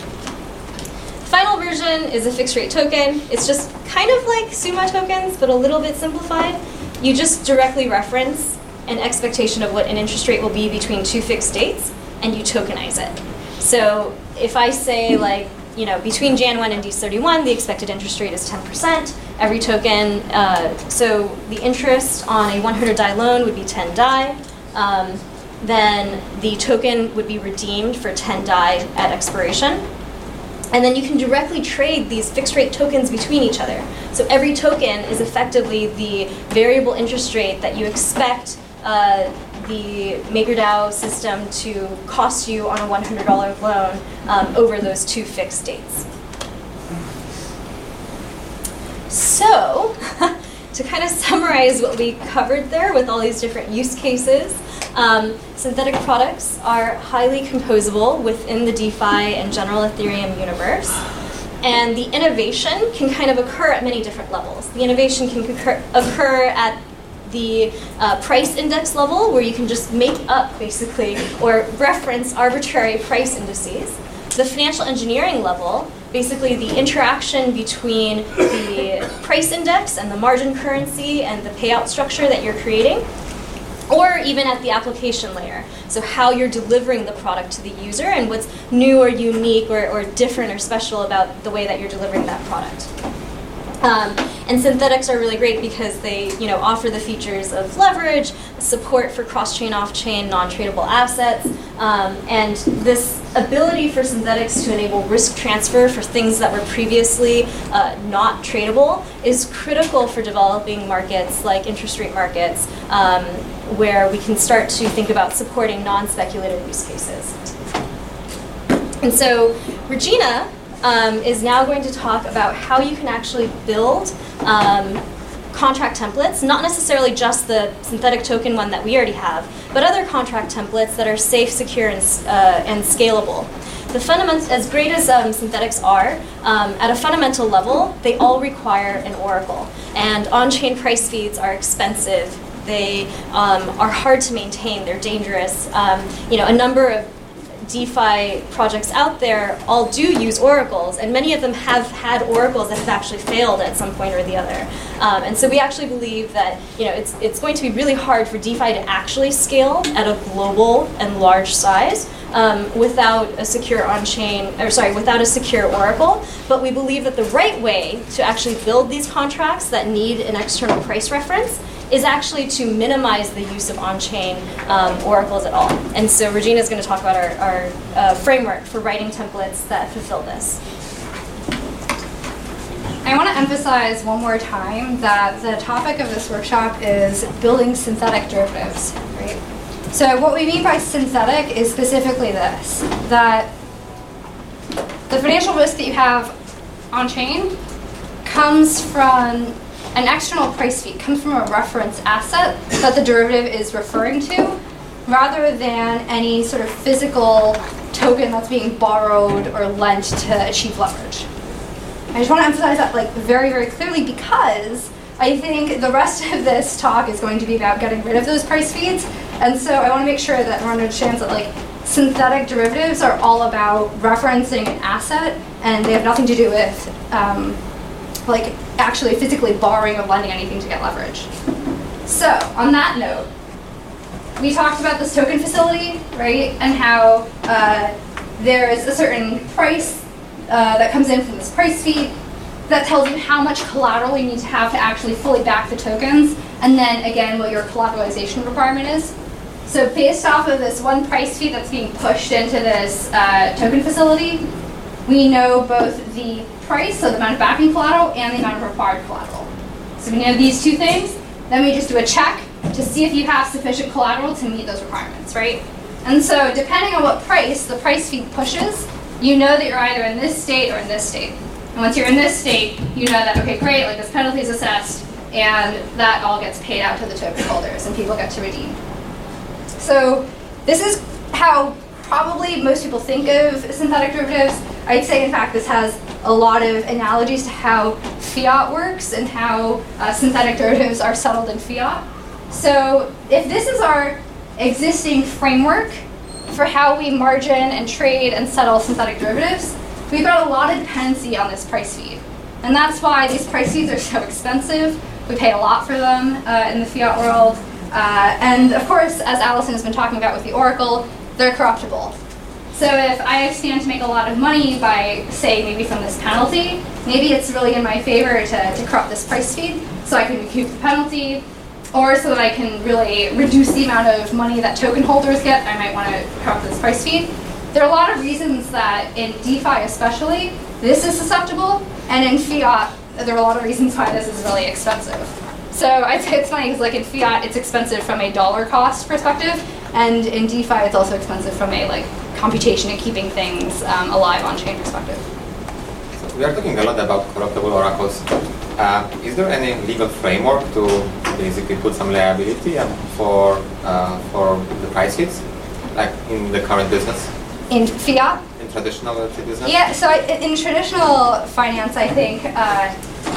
Final version is a fixed rate token. It's just kind of like SUMA tokens, but a little bit simplified. You just directly reference an expectation of what an interest rate will be between two fixed dates, and you tokenize it. So if I say, like, you know, between Jan one and D thirty-one, the expected interest rate is ten percent. Every token, uh, so the interest on a one hundred D A I loan would be ten D A I. Um, then the token would be redeemed for ten D A I at expiration. And then you can directly trade these fixed rate tokens between each other. So every token is effectively the variable interest rate that you expect uh, the MakerDAO system to cost you on a one hundred dollar loan um, over those two fixed dates. So, to kind of summarize what we covered there with all these different use cases, um, synthetic products are highly composable within the DeFi and general Ethereum universe. And the innovation can kind of occur at many different levels. The innovation can occur, occur at the uh, price index level, where you can just make up, basically, or reference arbitrary price indices. The financial engineering level, basically the interaction between the price index and the margin currency and the payout structure that you're creating, or even at the application layer. So how you're delivering the product to the user and what's new or unique or, or different or special about the way that you're delivering that product. Um, and synthetics are really great because they, you know, offer the features of leverage, support for cross-chain, off-chain, non-tradable assets, um, and this ability for synthetics to enable risk transfer for things that were previously uh, not tradable is critical for developing markets like interest rate markets, um, where we can start to think about supporting non-speculative use cases. And so Regina Um, is now going to talk about how you can actually build um, contract templates, not necessarily just the synthetic token one that we already have, but other contract templates that are safe, secure, and, uh, and scalable. The fundament, as great as um, synthetics are, um, at a fundamental level, they all require an oracle. And on-chain price feeds are expensive. They um, are hard to maintain. They're dangerous. Um, you know, a number of DeFi projects out there all do use oracles, and many of them have had oracles that have actually failed at some point or the other. Um, and so we actually believe that you know it's it's going to be really hard for DeFi to actually scale at a global and large size um, without a secure on-chain, or sorry, without a secure oracle. But we believe that the right way to actually build these contracts that need an external price reference is actually to minimize the use of on-chain um, oracles at all. And so Regina is going to talk about our, our uh, framework for writing templates that fulfill this. I want to emphasize one more time that the topic of this workshop is building synthetic derivatives, right? So what we mean by synthetic is specifically this, that the financial risk that you have on-chain comes from an external price feed, comes from a reference asset that the derivative is referring to, rather than any sort of physical token that's being borrowed or lent to achieve leverage. I just want to emphasize that like very, very clearly, because I think the rest of this talk is going to be about getting rid of those price feeds. And so I want to make sure that everyone understands that like synthetic derivatives are all about referencing an asset, and they have nothing to do with um, like actually physically borrowing or lending anything to get leverage. So on that note, we talked about this token facility, right? And how uh, there is a certain price uh, that comes in from this price feed that tells you how much collateral you need to have to actually fully back the tokens, and then again what your collateralization requirement is. So based off of this one price feed that's being pushed into this uh, token facility, we know both the price, so the amount of backing collateral, and the amount of required collateral. So we know these two things, then we just do a check to see if you have sufficient collateral to meet those requirements, right? And so depending on what price the price feed pushes, you know that you're either in this state or in this state. And once you're in this state, you know that, okay, great, like this penalty is assessed, and that all gets paid out to the token holders, and people get to redeem. So this is how probably most people think of synthetic derivatives. I'd say, in fact, this has a lot of analogies to how fiat works and how uh, synthetic derivatives are settled in fiat. So if this is our existing framework for how we margin and trade and settle synthetic derivatives, we've got a lot of dependency on this price feed. And that's why these price feeds are so expensive. We pay a lot for them uh, in the fiat world. Uh, and of course, as Allison has been talking about with the Oracle, they're corruptible. So if I stand to make a lot of money by, say, maybe from this penalty, maybe it's really in my favor to, to corrupt this price feed so I can recoup the penalty, or so that I can really reduce the amount of money that token holders get. I might want to corrupt this price feed. There are a lot of reasons that in DeFi especially, this is susceptible, and in fiat, there are a lot of reasons why this is really expensive. So I'd say it's funny because like in fiat, it's expensive from a dollar cost perspective, and in DeFi, it's also expensive from a like computation and keeping things um, alive on-chain perspective. So we are talking a lot about corruptible oracles. Uh, is there any legal framework to basically put some liability for uh, for the price feeds, like in the current business? In fiat? In traditional business? Yeah, so I, in traditional finance, I think uh,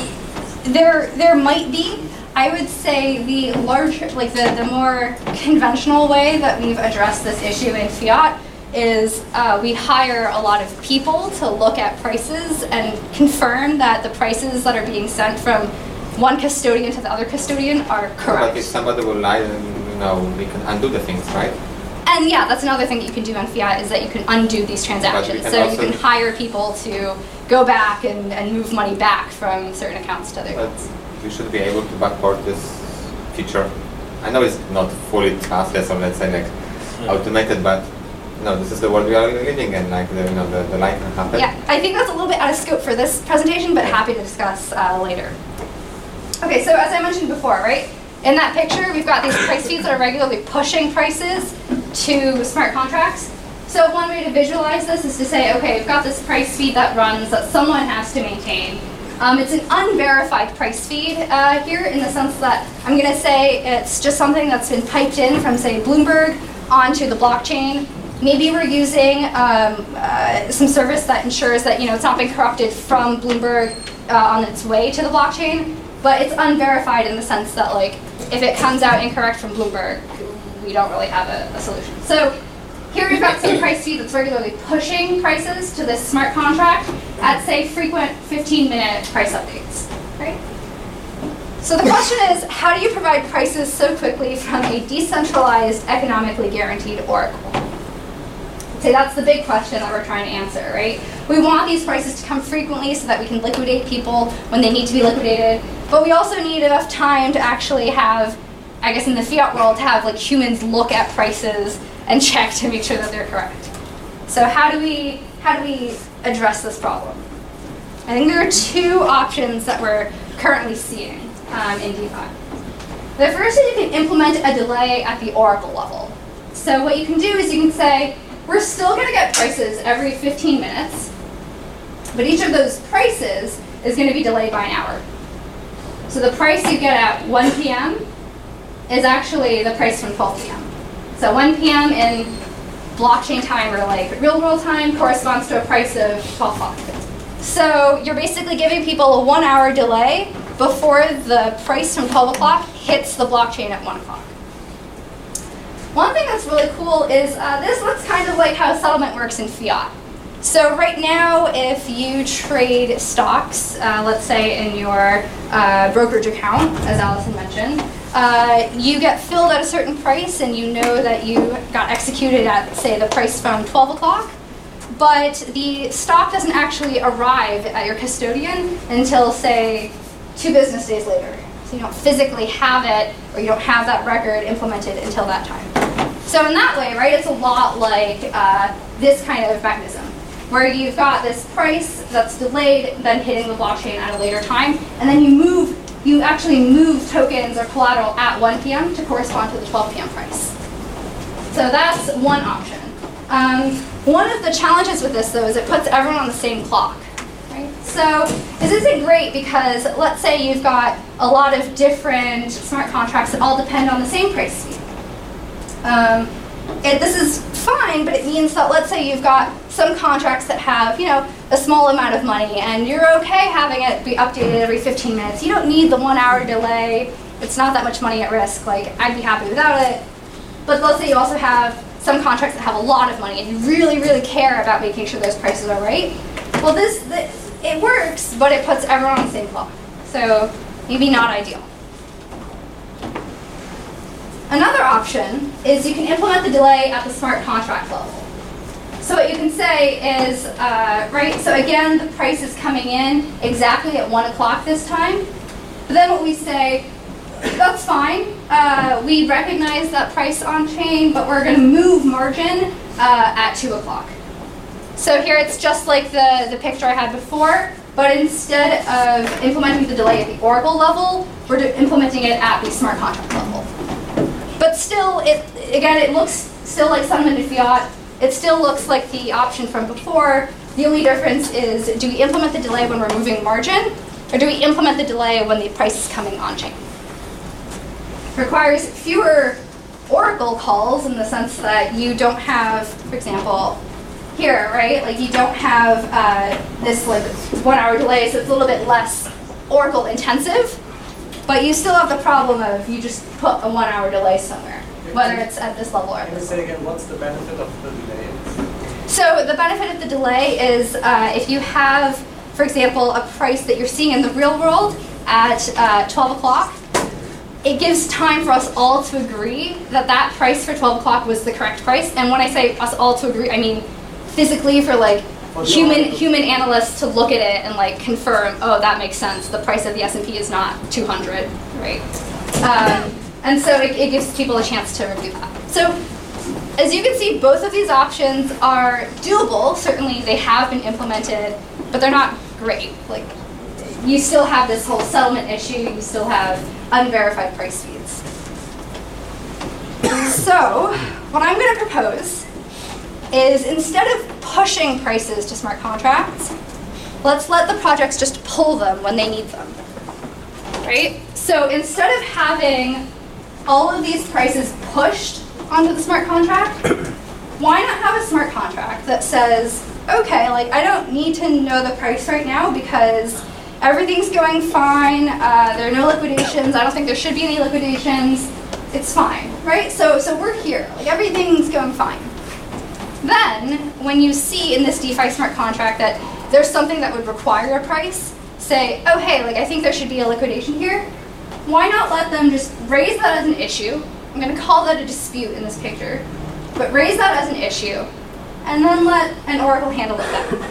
there there might be. I would say the larger, like the, the more conventional way that we've addressed this issue in fiat is uh, we hire a lot of people to look at prices and confirm that the prices that are being sent from one custodian to the other custodian are correct. But if somebody will lie, then you know we can undo the things, right? And yeah, that's another thing that you can do on fiat is that you can undo these transactions. Can so you also can hire people to go back and, and move money back from certain accounts to other accounts. We should be able to backport this feature. I know it's not fully trustless or let's say like yeah. automated, but you know, this is the world we are living in. Like the, you know, the, the line can happen. Yeah, I think that's a little bit out of scope for this presentation, but happy to discuss uh, later. Okay, so as I mentioned before, right? In that picture, we've got these price feeds that are regularly pushing prices to smart contracts. So one way to visualize this is to say, okay, we've got this price feed that runs that someone has to maintain. Um, it's an unverified price feed uh, here in the sense that I'm going to say it's just something that's been piped in from, say, Bloomberg onto the blockchain. Maybe we're using um, uh, some service that ensures that you know it's not been corrupted from Bloomberg uh, on its way to the blockchain, but it's unverified in the sense that like if it comes out incorrect from Bloomberg, we don't really have a, a solution. So here we've got some price feed that's regularly pushing prices to this smart contract at, say, frequent fifteen minute price updates, right? So the question is, how do you provide prices so quickly from a decentralized, economically guaranteed oracle? So that's the big question that we're trying to answer, right? We want these prices to come frequently so that we can liquidate people when they need to be liquidated, but we also need enough time to actually have, I guess in the fiat world, to have like humans look at prices and check to make sure that they're correct. So how do we how do we address this problem? I think there are two options that we're currently seeing um, in DeFi. The first is you can implement a delay at the oracle level. So what you can do is you can say, we're still going to get prices every fifteen minutes, but each of those prices is going to be delayed by an hour. So the price you get at one p m is actually the price from twelve p m So one p m in blockchain time or like real world time corresponds to a price of twelve o'clock. So you're basically giving people a one hour delay before the price from twelve o'clock hits the blockchain at one o'clock. One thing that's really cool is uh, this looks kind of like how settlement works in fiat. So right now, if you trade stocks, uh, let's say in your uh, brokerage account, as Allison mentioned, uh, you get filled at a certain price and you know that you got executed at, say, the price from twelve o'clock, but the stock doesn't actually arrive at your custodian until, say, two business days later. So you don't physically have it, or you don't have that record implemented until that time. So in that way, right, it's a lot like uh, this kind of mechanism, where you've got this price that's delayed, then hitting the blockchain at a later time, and then you move, you actually move tokens or collateral at one p m to correspond to the twelve p m price. So that's one option. Um, one of the challenges with this, though, is it puts everyone on the same clock. Right? So this isn't great because let's say you've got a lot of different smart contracts that all depend on the same price feed. Um, it, this is fine, but it means that let's say you've got some contracts that have, you know, a small amount of money, and you're okay having it be updated every fifteen minutes. You don't need the one hour delay. It's not that much money at risk. Like, I'd be happy without it. But let's say you also have some contracts that have a lot of money, and you really, really care about making sure those prices are right. Well, this, this it works, but it puts everyone on the same clock. So maybe not ideal. Another option is you can implement the delay at the smart contract level. So what you can say is, uh, right, so again, the price is coming in exactly at one o'clock this time. But then what we say, that's fine. Uh, we recognize that price on chain, but we're going to move margin uh, at two o'clock. So here it's just like the, the picture I had before, but instead of implementing the delay at the oracle level, we're implementing it at the smart contract level. But still, it again, it looks still like settlement in fiat. It still looks like the option from before. The only difference is, do we implement the delay when we're moving margin, or do we implement the delay when the price is coming on-chain? It requires fewer oracle calls in the sense that you don't have, for example, here, right? Like you don't have uh, this like one-hour delay, so it's a little bit less oracle intensive. But you still have the problem of you just put a one-hour delay somewhere, whether it's at this level or Can you say again, what's the benefit of the delay? So the benefit of the delay is uh, if you have, for example, a price that you're seeing in the real world at uh, twelve o'clock, it gives time for us all to agree that that price for twelve o'clock was the correct price. And when I say us all to agree, I mean physically for like human human analysts to look at it and like confirm, oh, that makes sense. The price of the S and P is not two hundred, right? Um, and so it, it gives people a chance to review that. So as you can see, both of these options are doable. Certainly they have been implemented, but they're not great. Like you still have this whole settlement issue. You still have unverified price feeds. So what I'm going to propose is instead of pushing prices to smart contracts, let's let the projects just pull them when they need them, right? So instead of having all of these prices pushed onto the smart contract, why not have a smart contract that says, okay, like I don't need to know the price right now because everything's going fine, uh, there are no liquidations, I don't think there should be any liquidations, it's fine, right? So, so we're here, like everything's going fine. Then, when you see in this DeFi smart contract that there's something that would require a price, say, oh hey, like I think there should be a liquidation here, why not let them just raise that as an issue? I'm going to call that a dispute in this picture, but raise that as an issue, and then let an oracle handle it then.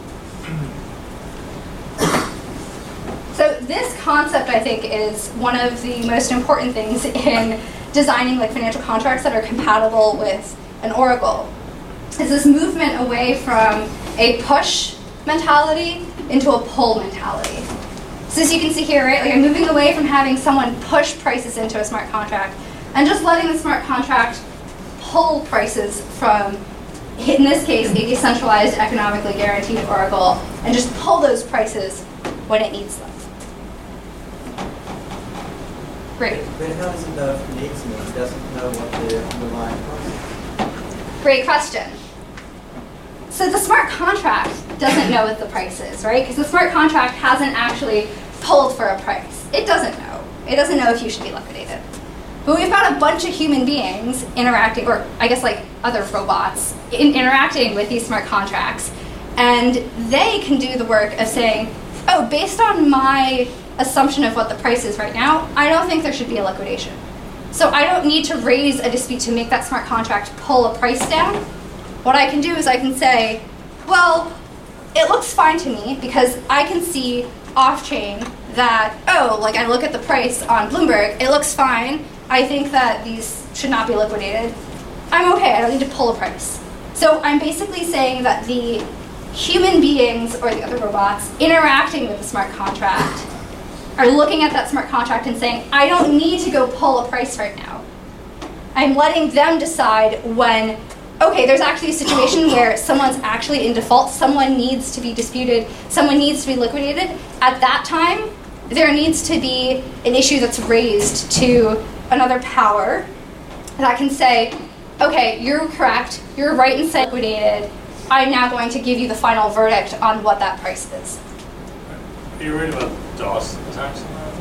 So this concept, I think, is one of the most important things in designing like financial contracts that are compatible with an oracle. Is this movement away from a push mentality into a pull mentality. So as you can see here, right, like I'm moving away from having someone push prices into a smart contract and just letting the smart contract pull prices from, in this case, a decentralized economically guaranteed oracle, and just pull those prices when it needs them. Great. But how does it know if it needs them? It doesn't know what the underlying price is. Great question. So the smart contract doesn't know what the price is, right? Because the smart contract hasn't actually pulled for a price. It doesn't know. It doesn't know if you should be liquidated. But we've got a bunch of human beings interacting, or I guess like other robots, in interacting with these smart contracts. And they can do the work of saying, oh, based on my assumption of what the price is right now, I don't think there should be a liquidation. So I don't need to raise a dispute to make that smart contract pull a price down. What I can do is I can say, well, it looks fine to me because I can see off-chain that, oh, like I look at the price on Bloomberg, it looks fine. I think that these should not be liquidated. I'm okay, I don't need to pull a price. So I'm basically saying that the human beings or the other robots interacting with the smart contract are looking at that smart contract and saying, I don't need to go pull a price right now. I'm letting them decide when, okay, there's actually a situation where someone's actually in default, someone needs to be disputed, someone needs to be liquidated. At that time, there needs to be an issue that's raised to another power that can say, okay, you're correct, you're right in saying liquidated, I'm now going to give you the final verdict on what that price is. Are you worried about DOS attacks?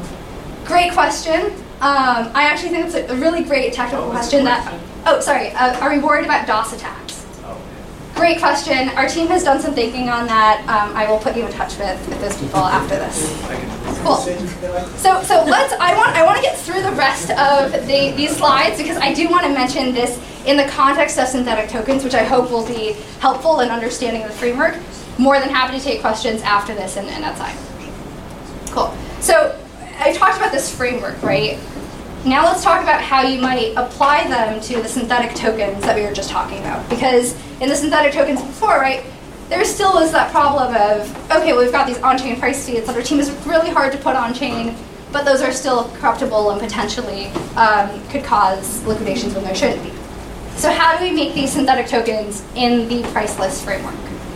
Great question. Um, I actually think it's a really great technical question that, oh, sorry, uh, are we worried about DOS attacks? Oh. Great question. Our team has done some thinking on that. Um, I will put you in touch with, with those people after this. Cool. So, so let's, I want, I want to get through the rest of the, these slides because I do want to mention this in the context of synthetic tokens, which I hope will be helpful in understanding the framework. More than happy to take questions after this and, and outside. Cool. So I talked about this framework, right? Now let's talk about how you might apply them to the synthetic tokens that we were just talking about. Because in the synthetic tokens before, right, there still was that problem of, okay, we've got these on-chain price feeds that our team is really hard to put on-chain, but those are still corruptible and potentially um, could cause liquidations when there shouldn't be. So how do we make these synthetic tokens in the priceless framework?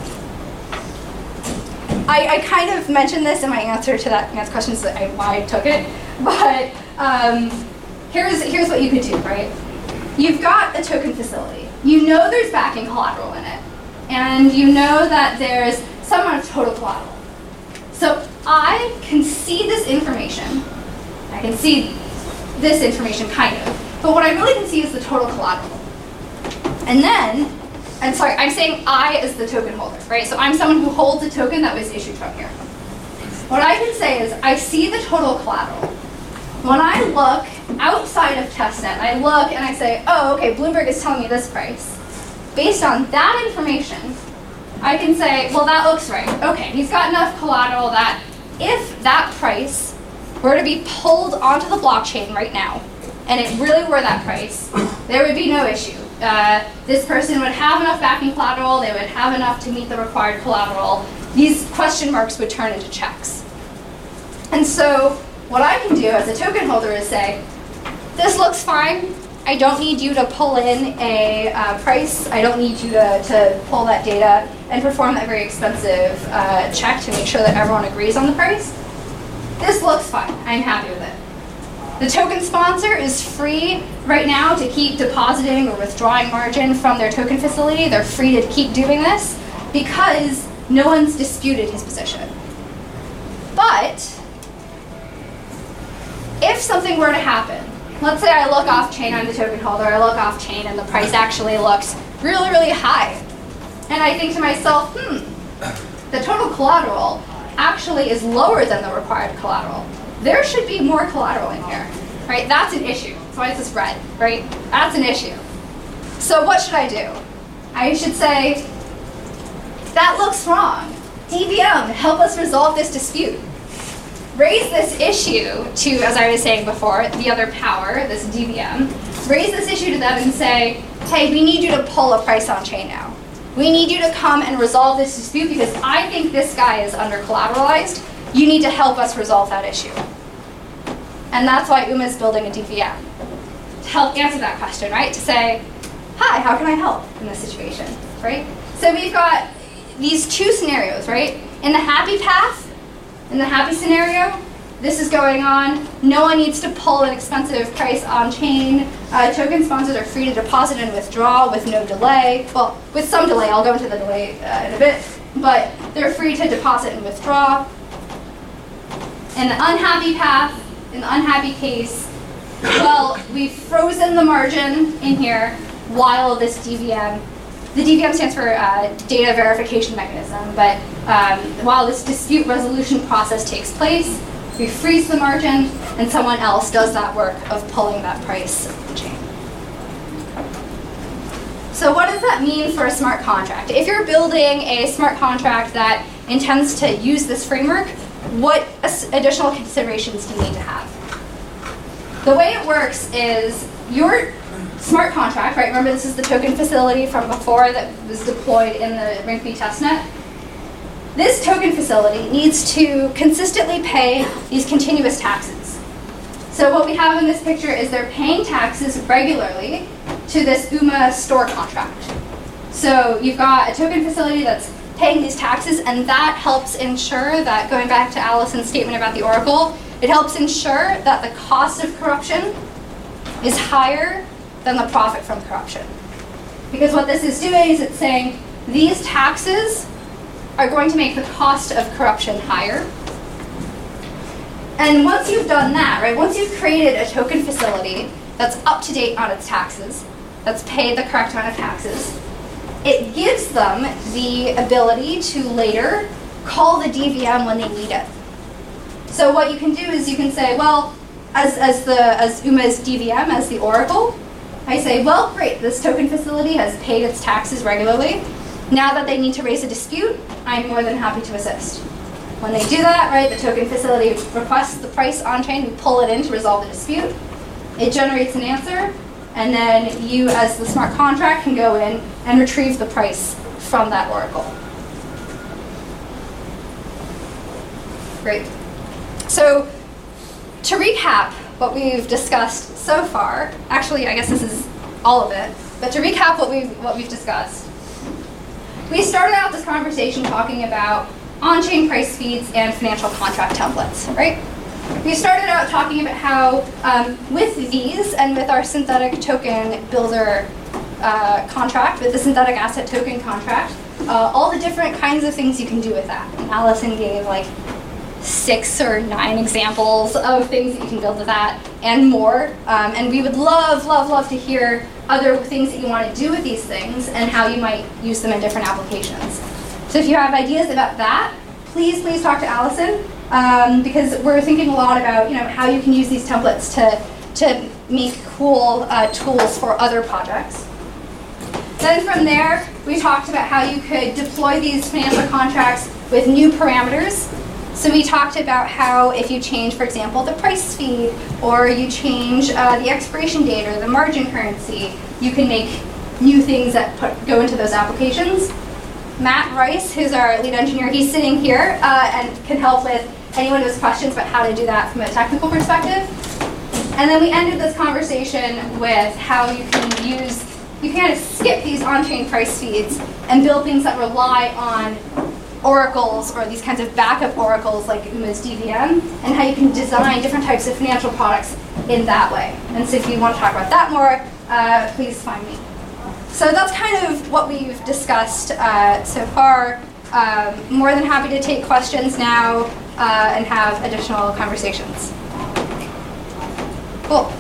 I, I kind of mentioned this in my answer to that next question, so I, why I took it, but um, here's, here's what you could do, right? You've got a token facility. You know there's backing collateral in it, and you know that there's some amount of total collateral. So I can see this information. I can see this information, kind of, but what I really can see is the total collateral. And then, I'm sorry, I'm saying I as the token holder, right? So I'm someone who holds a token that was issued from here. What I can say is I see the total collateral. When I look outside of testnet, I look and I say, oh, okay, Bloomberg is telling me this price. Based on that information, I can say, well, that looks right. Okay, he's got enough collateral that if that price were to be pulled onto the blockchain right now, and it really were that price, there would be no issue. Uh, this person would have enough backing collateral, they would have enough to meet the required collateral. These question marks would turn into checks. And so what I can do as a token holder is say, this looks fine, I I don't need you to pull in a uh, price. I don't need you to, to pull that data and perform that very expensive uh, check to make sure that everyone agrees on the price. This looks fine. I'm happy with it. The token sponsor is free right now to keep depositing or withdrawing margin from their token facility. They're free to keep doing this because no one's disputed his position. But if something were to happen, let's say I look off chain, I'm the token holder, I look off chain and the price actually looks really, really high. And I think to myself, hmm, the total collateral actually is lower than the required collateral. There should be more collateral in here, right? That's an issue. That's why it's this red, right? That's an issue. So what should I do? I should say, that looks wrong. D V M, help us resolve this dispute. Raise this issue to, as I was saying before, the other power, this D V M. Raise this issue to them and say, hey, we need you to pull a price on chain now. We need you to come and resolve this dispute because I think this guy is under collateralized. You need to help us resolve that issue. And that's why U M A is building a D V M. To help answer that question, right? To say, hi, how can I help in this situation, right? So we've got these two scenarios, right? In the happy path, in the happy scenario, this is going on. No one needs to pull an expensive price on chain. Uh, token sponsors are free to deposit and withdraw with no delay. Well, with some delay. I'll go into the delay uh, in a bit. But they're free to deposit and withdraw. In the unhappy path, in the unhappy case, well, we've frozen the margin in here while this D V M, the D V M stands for uh, data verification mechanism, but um, while this dispute resolution process takes place, we freeze the margin and someone else does that work of pulling that price of the chain. So what does that mean for a smart contract? If you're building a smart contract that intends to use this framework, what additional considerations do you need to have? The way it works is your smart contract, right? Remember this is the token facility from before that was deployed in the Rinkeby testnet. This token facility needs to consistently pay these continuous taxes. So what we have in this picture is they're paying taxes regularly to this U M A store contract. So you've got a token facility that's paying these taxes, and that helps ensure that, going back to Allison's statement about the Oracle, it helps ensure that the cost of corruption is higher than the profit from corruption. Because what this is doing is it's saying these taxes are going to make the cost of corruption higher. And once you've done that, right, once you've created a token facility that's up to date on its taxes, that's paid the correct amount of taxes, it gives them the ability to later call the D V M when they need it. So what you can do is you can say, well, as, as, the, as U M A's D V M, as the Oracle, I say, well, great, this token facility has paid its taxes regularly. Now that they need to raise a dispute, I'm more than happy to assist. When they do that, right, the token facility requests the price on chain, we pull it in to resolve the dispute. It generates an answer, and then you, as the smart contract, can go in and retrieve the price from that Oracle. Great. So to recap what we've discussed so far, actually, I guess this is all of it, but to recap what we've, what we've discussed, we started out this conversation talking about on-chain price feeds and financial contract templates, right? We started out talking about how um, with these and with our synthetic token builder uh, contract, with the synthetic asset token contract, uh, all the different kinds of things you can do with that. And Allison gave like six or nine examples of things that you can build with that and more. Um, and we would love, love, love to hear other things that you want to do with these things and how you might use them in different applications. So if you have ideas about that, please, please talk to Allison, um, because we're thinking a lot about, you know, how you can use these templates to, to make cool uh, tools for other projects. Then from there, we talked about how you could deploy these financial contracts with new parameters. So we talked about how if you change, for example, the price feed, or you change uh, the expiration date or the margin currency, you can make new things that put, go into those applications. Matt Rice, who's our lead engineer, he's sitting here uh, and can help with anyone who has questions about how to do that from a technical perspective. And then we ended this conversation with how you can use, you can kind of skip these on-chain price feeds and build things that rely on oracles or these kinds of backup oracles like U M A's D V M, and how you can design different types of financial products in that way. And so if you want to talk about that more, uh, please find me. So that's kind of what we've discussed uh, so far. Um, more than happy to take questions now uh, and have additional conversations. Cool.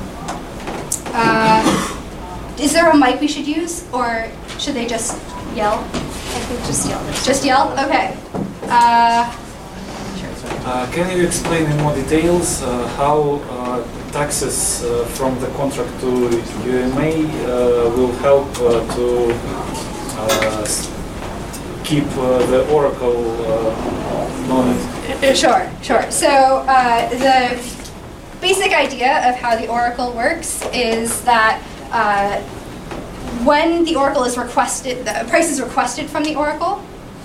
Uh, is there a mic we should use, or should they just yell? I think just yell. Just yell? Okay. Uh, Uh, can you explain in more details uh, how uh, taxes uh, from the contract to U M A uh, will help uh, to uh, keep uh, the Oracle uh, money? Sure, sure. So uh, the basic idea of how the Oracle works is that uh, when the Oracle is requested, the price is requested from the Oracle.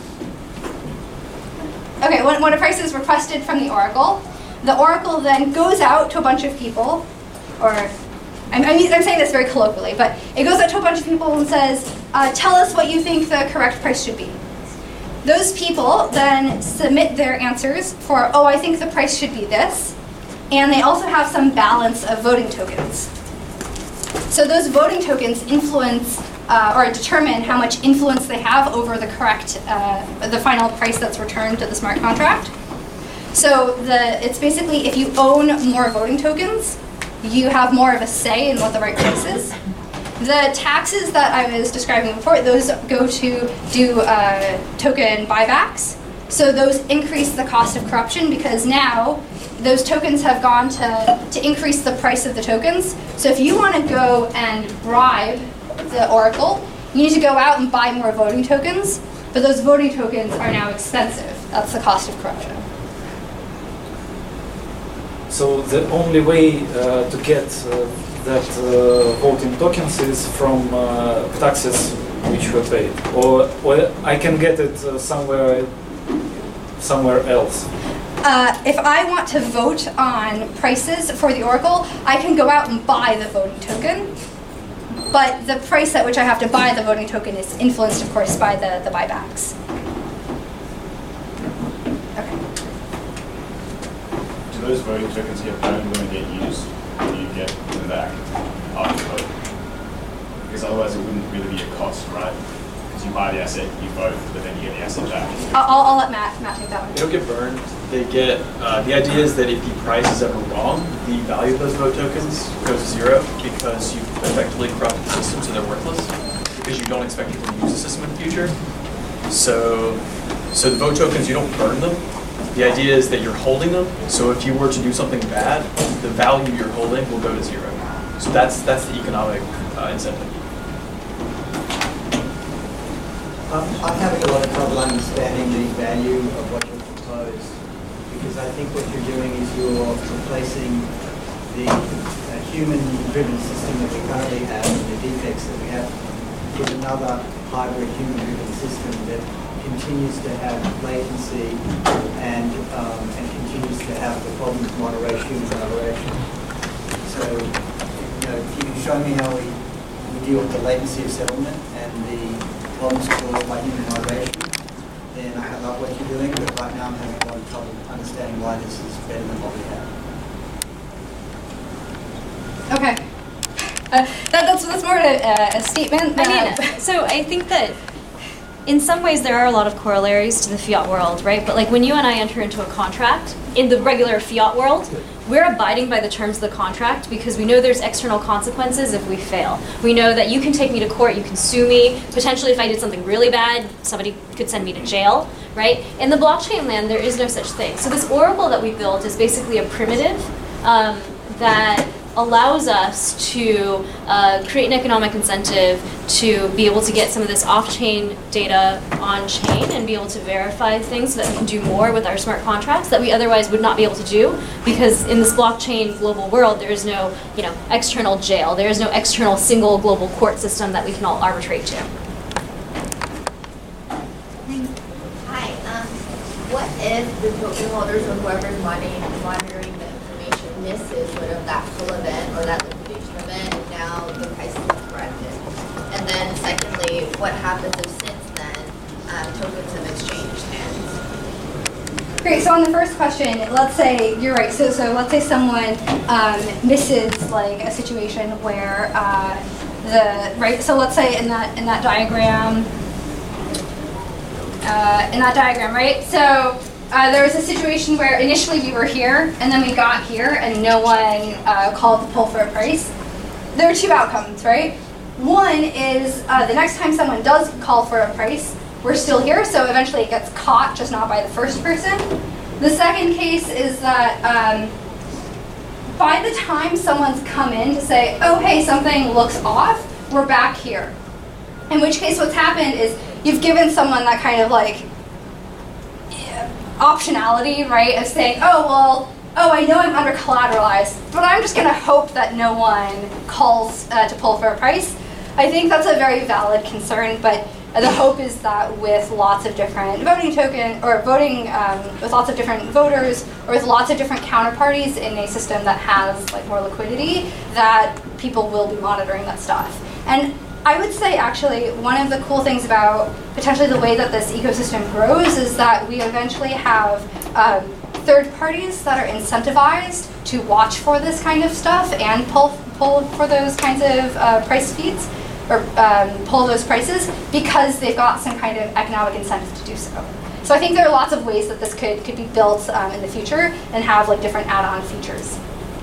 Okay, when, when a price is requested from the Oracle, the Oracle then goes out to a bunch of people, or I'm, I'm, I'm saying this very colloquially, but it goes out to a bunch of people and says, uh, tell us what you think the correct price should be. Those people then submit their answers for, oh, I think the price should be this, and they also have some balance of voting tokens. So those voting tokens influence uh, or determine how much influence they have over the correct, uh, the final price that's returned to the smart contract. So the, it's basically if you own more voting tokens, you have more of a say in what the right price is. The taxes that I was describing before, those go to do uh, token buybacks. So those increase the cost of corruption because now those tokens have gone to, to increase the price of the tokens. So if you want to go and bribe the Oracle, you need to go out and buy more voting tokens, but those voting tokens are now expensive. That's the cost of corruption. So the only way uh, to get uh, that uh, voting tokens is from uh, taxes which were paid, or, or I can get it uh, somewhere somewhere else. Uh, if I want to vote on prices for the Oracle, I can go out and buy the voting token, but the price at which I have to buy the voting token is influenced, of course, by the, the buybacks. Okay. Do those voting tokens get burned when they get used? Or do you get them back after vote? Because otherwise it wouldn't really be a cost, right? Because you buy the asset, you vote, but then you get the asset back. I'll, I'll let Matt, Matt take that one. They don't get burned. They get, uh, the idea is that if the price is ever wrong, the value of those vote tokens goes to zero because you effectively corrupt the system so they're worthless because you don't expect people to use the system in the future. So, so the vote tokens, you don't burn them. The idea is that you're holding them. So if you were to do something bad, the value you're holding will go to zero. So that's, that's the economic uh, incentive. Um, I'm having a lot of trouble understanding the value of what you propose, because I think what you're doing is you're replacing the uh, human-driven system that we currently have and the defects that we have with another hybrid human-driven system that continues to have latency and um, and continues to have the problems of moderation and moderation. So, you know, if you can show me how we, we deal with the latency of settlement and the problems caused by human moderation, then I love what you're doing, but right now I'm having a lot of trouble understanding why this is better than what we have. Okay. Uh, that, that's, that's more a, a statement. I than mean, a- so I think that in some ways there are a lot of corollaries to the fiat world, right? But like when you and I enter into a contract, in the regular fiat world, we're abiding by the terms of the contract because we know there's external consequences if we fail. We know that you can take me to court, you can sue me, potentially if I did something really bad, somebody could send me to jail, right? In the blockchain land, there is no such thing. So this Oracle that we built is basically a primitive um, that allows us to uh, create an economic incentive to be able to get some of this off-chain data on-chain and be able to verify things so that we can do more with our smart contracts that we otherwise would not be able to do, because in this blockchain global world there is no, you know, external jail, there is no external single global court system that we can all arbitrate to. Hi, um, what if the token holders or whoever's monitoring, monitoring the information misses sort of that full event or that liquidation event, and now the price is corrected? And then secondly, what happens if since then um, tokens have exchanged hands? Great. So on the first question, let's say you're right. So so let's say someone um, misses like a situation where uh, the right. So let's say in that in that diagram, uh, in that diagram, right. So uh, there was a situation where initially we were here, and then we got here, and no one uh, called to pull for a price. There are two outcomes, right? One is uh, the next time someone does call for a price, we're still here, so eventually it gets caught, just not by the first person. The second case is that um, by the time someone's come in to say, oh, hey, something looks off, we're back here. In which case what's happened is you've given someone that kind of like optionality, right, of saying, oh, well, oh, I know I'm under collateralized, but I'm just going to hope that no one calls uh, to pull for a price. I think that's a very valid concern, but the hope is that with lots of different voting token or voting um, with lots of different voters or with lots of different counterparties in a system that has like more liquidity, that people will be monitoring that stuff. And I would say actually one of the cool things about potentially the way that this ecosystem grows is that we eventually have um, third parties that are incentivized to watch for this kind of stuff and pull pull for those kinds of uh, price feeds. Or um, pull those prices because they've got some kind of economic incentive to do so. So I think there are lots of ways that this could, could be built um, in the future and have like different add-on features.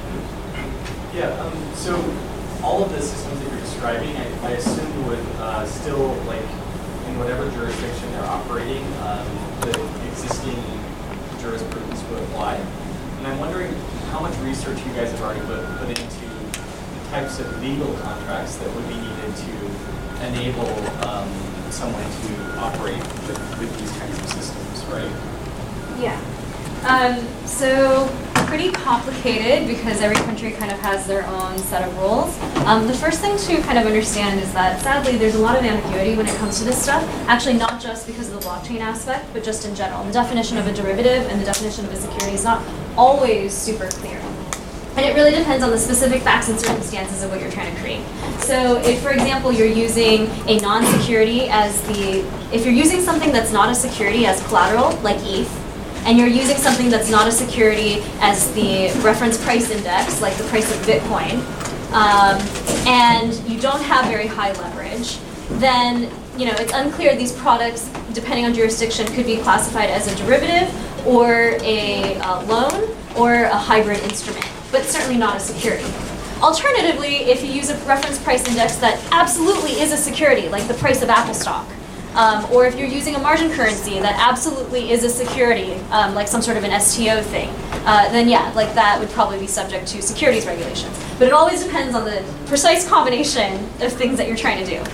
Yeah, um, so all of the systems that you're describing, I, I assume would uh, still, like, in whatever jurisdiction they're operating, um, the existing jurisprudence would apply. And I'm wondering how much research you guys have already put, put into types of legal contracts that would be needed to enable um, someone to operate with, with these kinds of systems, right? Yeah. Um, so pretty complicated because every country kind of has their own set of rules. Um, the first thing to kind of understand is that sadly there's a lot of ambiguity when it comes to this stuff. Actually, not just because of the blockchain aspect, but just in general. The definition of a derivative and the definition of a security is not always super clear. And it really depends on the specific facts and circumstances of what you're trying to create. So if, for example, you're using a non-security as the, if you're using something that's not a security as collateral, like E T H, and you're using something that's not a security as the reference price index, like the price of Bitcoin, um, and you don't have very high leverage, then you know it's unclear these products, depending on jurisdiction, could be classified as a derivative or a uh, loan or a hybrid instrument, but certainly not a security. Alternatively, if you use a reference price index that absolutely is a security, like the price of Apple stock, um, or if you're using a margin currency that absolutely is a security, um, like some sort of an S T O thing, uh, then yeah, like that would probably be subject to securities regulations. But it always depends on the precise combination of things that you're trying to do.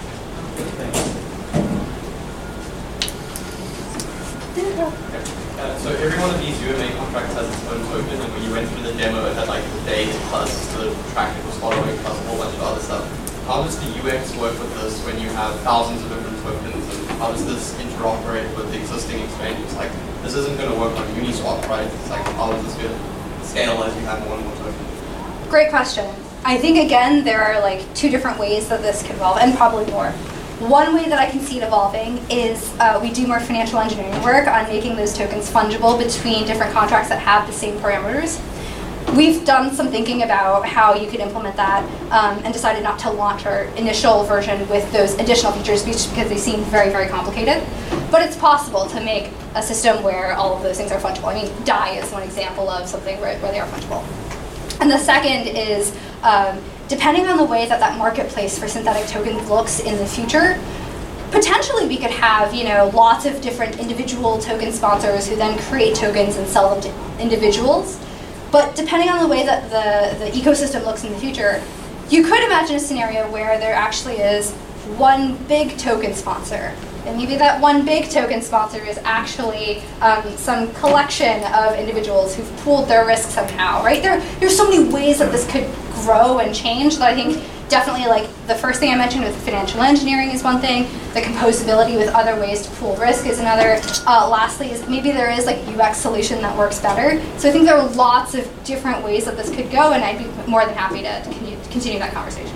Uh, so every one of these U M A contracts has its own token, and when you went through the demo, it had like the date plus the track it was following plus a whole bunch of other stuff. How does the U X work with this when you have thousands of different tokens, and how does this interoperate with the existing exchanges? Like, this isn't going to work on Uniswap, right? It's like, how is this going to scale as you have more and more tokens? Great question. I think, again, there are like two different ways that this could evolve, and probably more. One way that I can see it evolving is uh, we do more financial engineering work on making those tokens fungible between different contracts that have the same parameters. We've done some thinking about how you could implement that um, and decided not to launch our initial version with those additional features just because they seem very, very complicated. But it's possible to make a system where all of those things are fungible. I mean, D A I is one example of something where, where they are fungible. And the second is, um, depending on the way that that marketplace for synthetic tokens looks in the future, potentially we could have, you know, lots of different individual token sponsors who then create tokens and sell them to individuals. But depending on the way that the, the ecosystem looks in the future, you could imagine a scenario where there actually is one big token sponsor. And maybe that one big token sponsor is actually um, some collection of individuals who've pooled their risk somehow, right? There, there's so many ways that this could grow and change that I think definitely, like the first thing I mentioned with financial engineering is one thing. The composability with other ways to pool risk is another. Uh, lastly, is maybe there is like a U X solution that works better. So I think there are lots of different ways that this could go, and I'd be more than happy to continue, continue that conversation.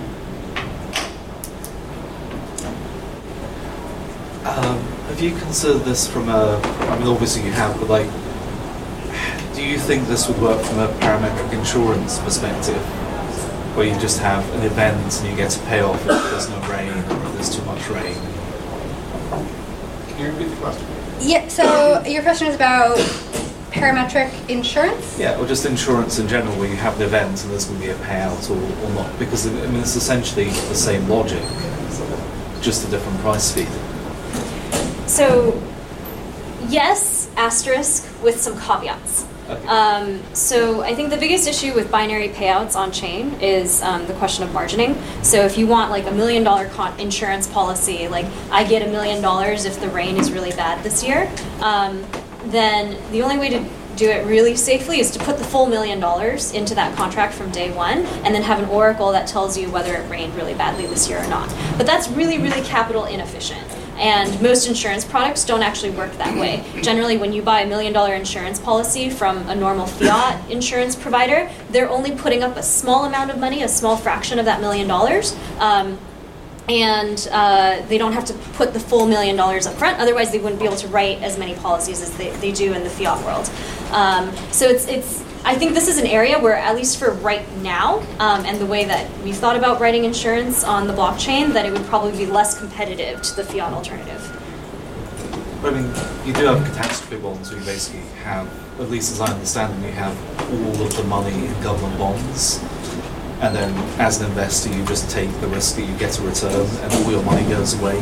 Um, have you considered this from a, I mean obviously you have, but like, do you think this would work from a parametric insurance perspective, where you just have an event and you get to pay off if there's no rain or if there's too much rain? Can you repeat the question? Yeah, so your question is about parametric insurance? Yeah, or just insurance in general, where you have an event and there's going to be a payout or, or not, because I mean it's essentially the same logic, just a different price feed. So, yes, asterisk with some caveats. Okay. Um, so I think the biggest issue with binary payouts on chain is um, the question of margining. So if you want like a million dollar con- insurance policy, like I get a million dollars if the rain is really bad this year, um, then the only way to do it really safely is to put the full million dollars into that contract from day one and then have an oracle that tells you whether it rained really badly this year or not. But that's really, really capital inefficient. And most insurance products don't actually work that way. Generally, when you buy a million dollar insurance policy from a normal fiat insurance provider, they're only putting up a small amount of money, a small fraction of that million dollars. Um, and uh, they don't have to put the full million dollars up front, otherwise they wouldn't be able to write as many policies as they, they do in the fiat world. Um, so it's, it's, I think this is an area where, at least for right now, um, and the way that we've thought about writing insurance on the blockchain, that it would probably be less competitive to the fiat alternative. I mean, you do have catastrophe bonds where you basically have, at least as I understand them, you have all of the money in government bonds, and then as an investor you just take the risk that you get a return and all your money goes away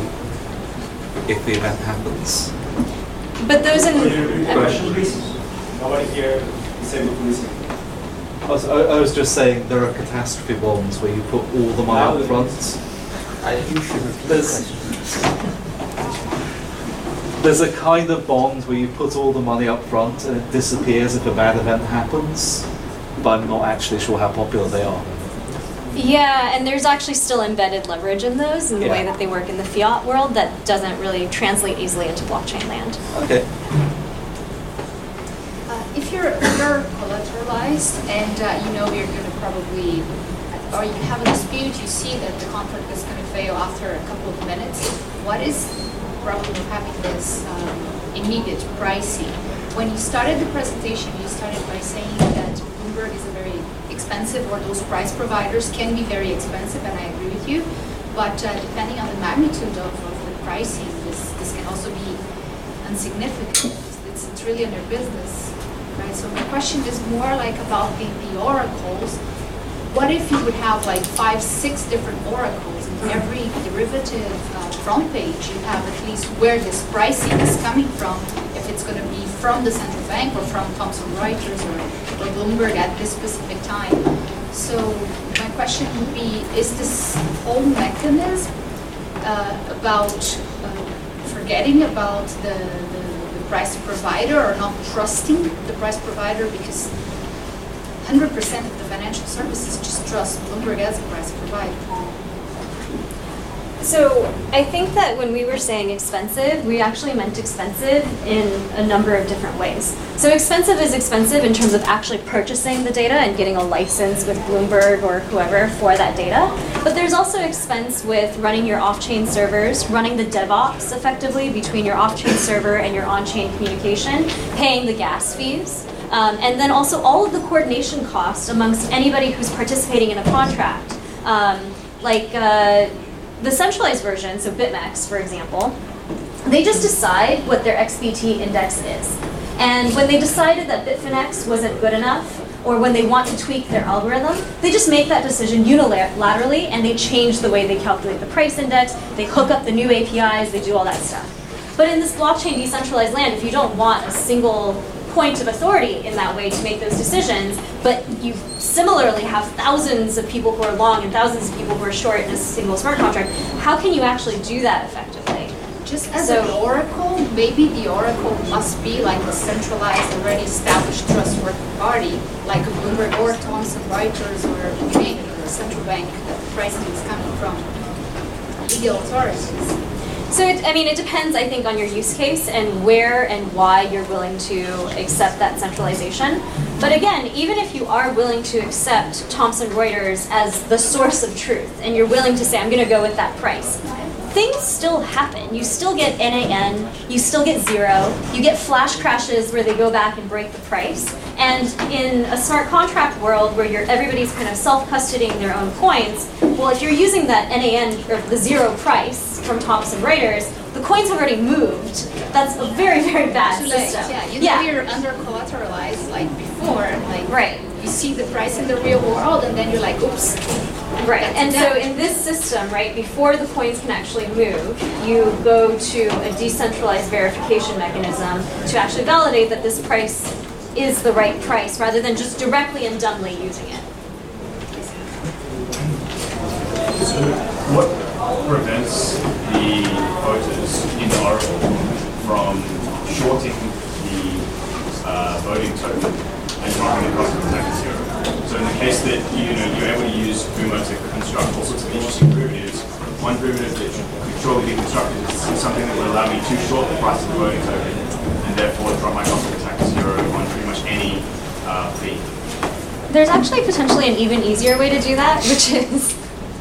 if the event happens. But those in... Could you repeat the question, please? Nobody here is able to listen. I was, I, I was just saying there are catastrophe bonds where you put all the money up front. I think you should repeat There's, the question. there's a kind of bond where you put all the money up front and it disappears if a bad event happens, but I'm not actually sure how popular they are. Yeah, and there's actually still embedded leverage in those in the Yeah. way that they work in the fiat world that doesn't really translate easily into blockchain land. Okay. Uh, if you're under collateralized and uh, you know you're going to probably, or you have a dispute, you see that the contract is going to fail after a couple of minutes, what is probably having this um, immediate pricing? When you started the presentation, you started by saying that Bloomberg is a very expensive, or those price providers can be very expensive, and I agree with you. But uh, depending on the magnitude of, of the pricing, this, this can also be insignificant. It's, it's really on their business, right? So my question is more like about the, the oracles. What if you would have like five, six different oracles, and every derivative uh, front page you have at least where this pricing is coming from, if it's going to be from the central bank or from Thomson Reuters or, or Bloomberg at this specific time. So my question would be, is this whole mechanism uh, about uh, forgetting about the, the, the price provider, or not trusting the price provider, because one hundred percent of the financial services just trust Bloomberg as a price provider? So I think that when we were saying expensive, we actually meant expensive in a number of different ways. So expensive is expensive in terms of actually purchasing the data and getting a license with Bloomberg or whoever for that data. But there's also expense with running your off-chain servers, running the DevOps effectively between your off-chain server and your on-chain communication, paying the gas fees. Um, and then also all of the coordination costs amongst anybody who's participating in a contract. Um, like uh, the centralized version, so BitMEX, for example, they just decide what their X B T index is. And when they decided that Bitfinex wasn't good enough, or when they want to tweak their algorithm, they just make that decision unilaterally, and they change the way they calculate the price index, they hook up the new A P Is, they do all that stuff. But in this blockchain decentralized land, if you don't want a single point of authority in that way to make those decisions, but you similarly have thousands of people who are long and thousands of people who are short in a single smart contract, how can you actually do that effectively? Just as So- an oracle, maybe the oracle must be like a centralized, already established, trustworthy party, like a Bloomberg or Thomson Reuters or you name it, or a central bank, that the pricing is coming from legal authorities? So, it, I mean, it depends, I think, on your use case and where and why you're willing to accept that centralization. But again, even if you are willing to accept Thomson Reuters as the source of truth, and you're willing to say, I'm going to go with that price, things still happen. You still get N A N, you still get zero, you get flash crashes where they go back and break the price. And in a smart contract world where you're, everybody's kind of self-custodying their own coins, well, if you're using that N A N, or the zero price from Thomson Reuters, the coins have already moved. That's a very, very bad So like, system. yeah, you yeah. know you're under collateralized like before, like right. you see the price in the real world and then you're like, oops. Right, That's and so that. in this system, right, before the coins can actually move, you go to a decentralized verification mechanism to actually validate that this price is the right price, rather than just directly and dumbly using it. So what prevents the voters in Oracle from shorting the uh, voting token and driving the cost of attack to zero? So in the case that you know you're able to use U M A to construct all sorts of interesting derivatives, one derivative that could surely be constructed is something that would allow me to short the price of the voting token and therefore drop my cost of attack to zero on pretty much any uh, fee. There's actually potentially an even easier way to do that, which is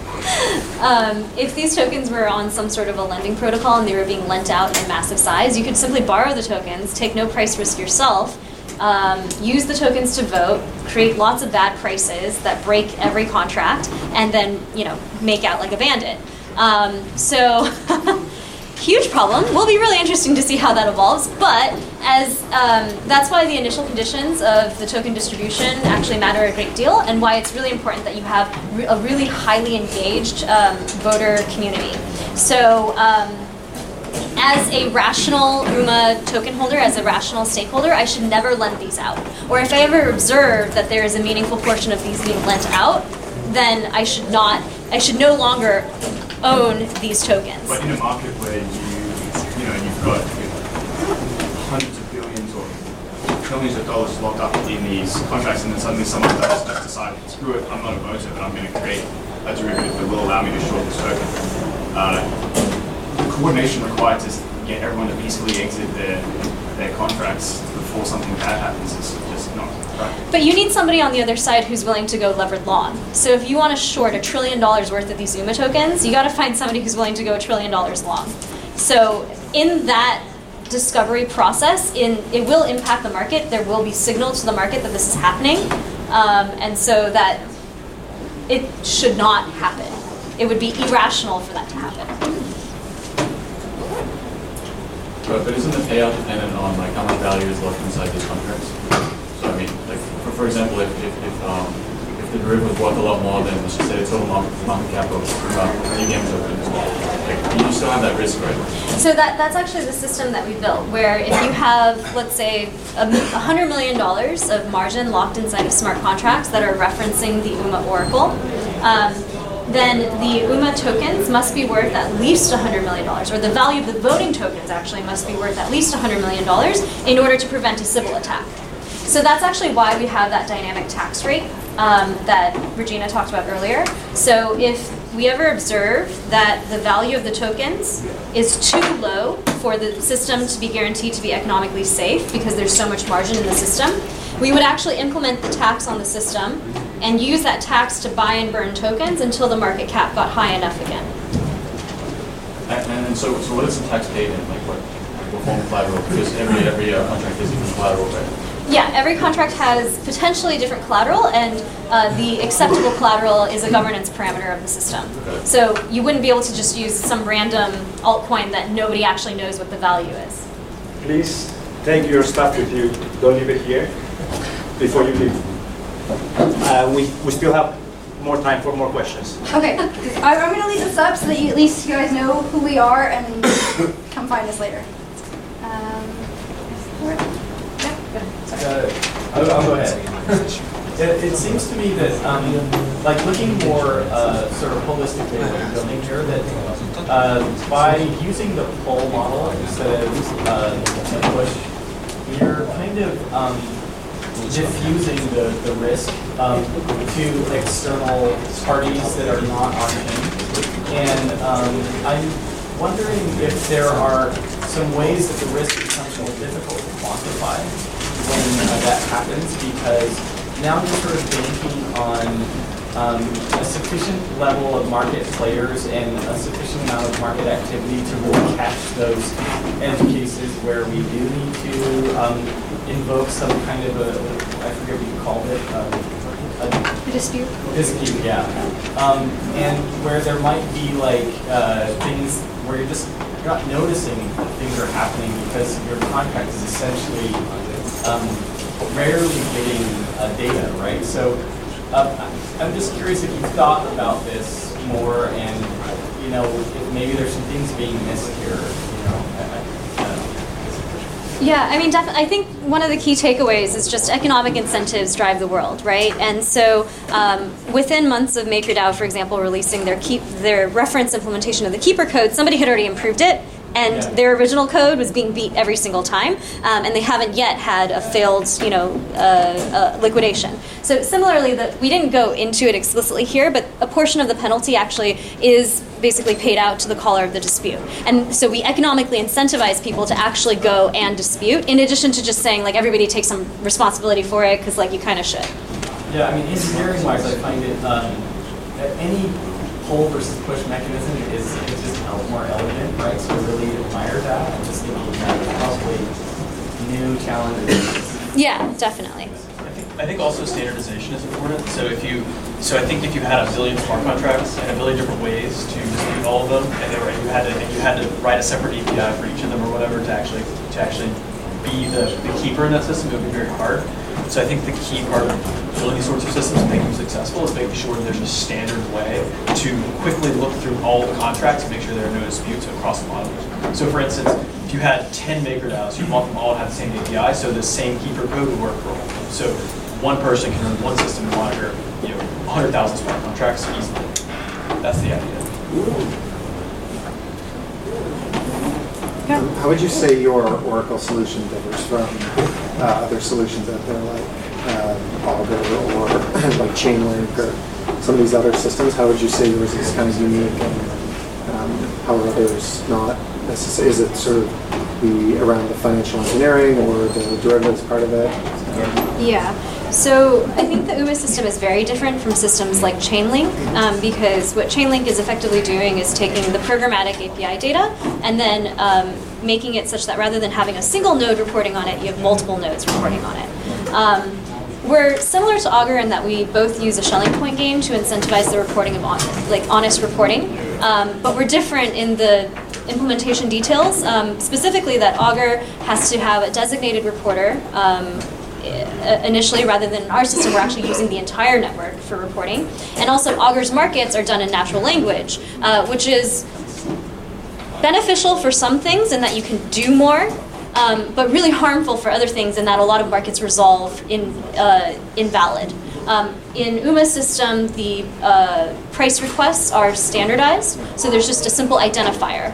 um, if these tokens were on some sort of a lending protocol and they were being lent out in massive size, you could simply borrow the tokens, take no price risk yourself, um, use the tokens to vote, create lots of bad prices that break every contract, and then, you know, make out like a bandit. Um, so, huge problem. Will be really interesting to see how that evolves, but as um, that's why the initial conditions of the token distribution actually matter a great deal, and why it's really important that you have re a really highly engaged um, voter community. So, um, as a rational U M A token holder, as a rational stakeholder, I should never lend these out. Or if I ever observe that there is a meaningful portion of these being lent out, then I should not, I should no longer own these tokens. But in a market where you, you know, you've got hundreds of billions or trillions of dollars locked up in these contracts, and then suddenly someone does just decide, screw it, I'm not a voter, but I'm going to create a derivative that will allow me to short this token. Uh, the coordination required to get everyone to peacefully exit their their contracts before something bad happens is just not right. But you need somebody on the other side who's willing to go levered long. So if you want to short a trillion dollars worth of these U M A tokens, you got to find somebody who's willing to go a trillion dollars long. So in that discovery process, in it will impact the market. There will be signal to the market that this is happening, um, and so that it should not happen. It would be irrational for that to happen. But, but isn't the payout dependent on like how much value is left inside these contracts? So I mean, like for, for example, if if if, um, if the derivative was worth a lot more than, let's just say, the total market, market cap of uh, new game tokens, like you still have that risk, right? So that that's actually the system that we built, where if you have, let's say, a hundred million dollars of margin locked inside of smart contracts that are referencing the U M A Oracle. Um, then the U M A tokens must be worth at least one hundred million dollars, or the value of the voting tokens actually must be worth at least one hundred million dollars in order to prevent a Sybil attack. So that's actually why we have that dynamic tax rate um, that Regina talked about earlier. So if we ever observe that the value of the tokens is too low for the system to be guaranteed to be economically safe because there's so much margin in the system, we would actually implement the tax on the system and use that tax to buy and burn tokens until the market cap got high enough again. And, and so, so what is the tax paid in? Like what, what form of collateral? Because every every uh, contract is different collateral, right? Yeah, every contract has potentially different collateral, and uh, the acceptable collateral is a governance parameter of the system. Okay. So you wouldn't be able to just use some random altcoin that nobody actually knows what the value is. Please take your stuff with you. Don't leave it here before you leave. Uh, we, we still have more time for more questions. Okay, I- I'm going to leave this up so that you, at least you guys know who we are and come find us later. Um, Uh, I'll, I'll go ahead. It, it seems to me that, um, like looking more uh, sort of holistically at what you're building here, that uh, by using the pull model instead of uh, the push, you're kind of um, diffusing the, the risk um, to external parties that are not on chain. And um, I'm wondering if there are some ways that the risk becomes more difficult to quantify when uh, that happens, because now you're sort of banking on um, a sufficient level of market players and a sufficient amount of market activity to really catch those edge cases where we do need to um, invoke some kind of a, I forget what you called it, um, a, A dispute? dispute, yeah. Um, and where there might be like uh, things where you're just you're not noticing that things are happening because your contract is essentially um, rarely getting uh, data, right? So uh, I'm just curious if you've thought about this more, and you know, if maybe there's some things being missed here. You know, I, I, I don't know. Yeah, I mean, definitely. I think one of the key takeaways is just economic incentives drive the world, right? And so, um, within months of MakerDAO, for example, releasing their keep their reference implementation of the Keeper code, somebody had already improved it, and Yeah. their original code was being beat every single time, um, and they haven't yet had a failed, you know, uh, uh, liquidation. So similarly, that we didn't go into it explicitly here, but a portion of the penalty actually is basically paid out to the caller of the dispute. And so we economically incentivize people to actually go and dispute, in addition to just saying, like, everybody take some responsibility for it, because, like, you kind of should. Yeah, I mean, engineering-wise, I find it, um, that any pull versus push mechanism is, is just el- more elegant, right? So I really admire that. I'm just thinking that probably new challenges. Yeah, definitely. I think also standardization is important. So if you, so I think if you had a billion smart contracts and a billion different ways to distribute all of them, and, they were, and you had to, and you had to write a separate A P I for each of them or whatever to actually to actually be the, the keeper in that system, it would be very hard. So I think the key part of building these sorts of systems and making them successful is making sure there's a standard way to quickly look through all the contracts and make sure there are no disputes across the model. So for instance, if you had ten MakerDAOs, you'd want them all to have the same A P I, so the same keeper code would work for all of them. So one person can run one system and monitor, you know, one hundred thousand smart contracts easily. That's the idea. Um, how would you say your Oracle solution differs from uh, other solutions out there, like uh, Augur or like Chainlink or some of these other systems? How would you say yours is kind of unique, and um, how are others not necessarily? Is it sort of the around the financial engineering or the derivatives part of it? Um, Yeah. So I think the U M A system is very different from systems like Chainlink, um, because what Chainlink is effectively doing is taking the programmatic A P I data and then um, making it such that rather than having a single node reporting on it, you have multiple nodes reporting on it. Um, we're similar to Augur in that we both use a Schelling point game to incentivize the reporting of on- like honest reporting, um, but we're different in the implementation details, um, specifically that Augur has to have a designated reporter. Um, initially, rather than in our system, we're actually using the entire network for reporting. And also, Augur's markets are done in natural language, uh, which is beneficial for some things in that you can do more, um, but really harmful for other things in that a lot of markets resolve in, uh, invalid. Um, in U M A's system, the uh, price requests are standardized, so there's just a simple identifier.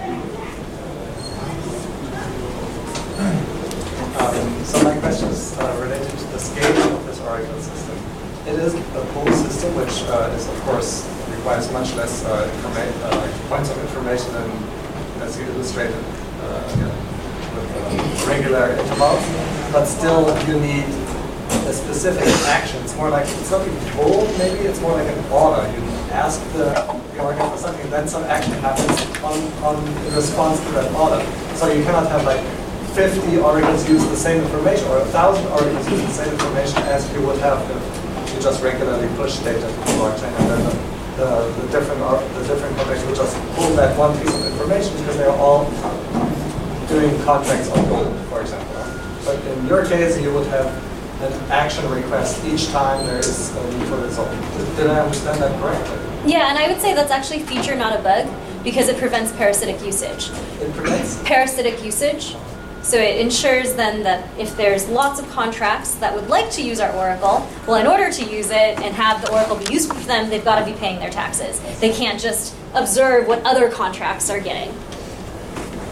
Um, so my question is uh, related to the scaling of this Oracle system. It is a pool system, which uh, is of course requires much less uh, informa- uh, points of information than as you illustrated uh, yeah, with uh, regular intervals. But still, you need a specific action. It's more like it's not a pool. Maybe it's more like an order. You ask the, the Oracle for something, then some action happens on, on in response to that order. So you cannot have like fifty oracles use the same information, or a thousand oracles use the same information as you would have if you just regularly push data to the blockchain, and then the, the, the different or, the different contracts will just pull that one piece of information because they are all doing contracts on gold, for example. But in your case, you would have an action request each time there is a need for result. Did, did I understand that correctly? Yeah, and I would say that's actually a feature, not a bug, because it prevents parasitic usage. It prevents parasitic usage. So it ensures then that if there's lots of contracts that would like to use our Oracle, well, in order to use it and have the Oracle be useful for them, they've got to be paying their taxes. They can't just observe what other contracts are getting.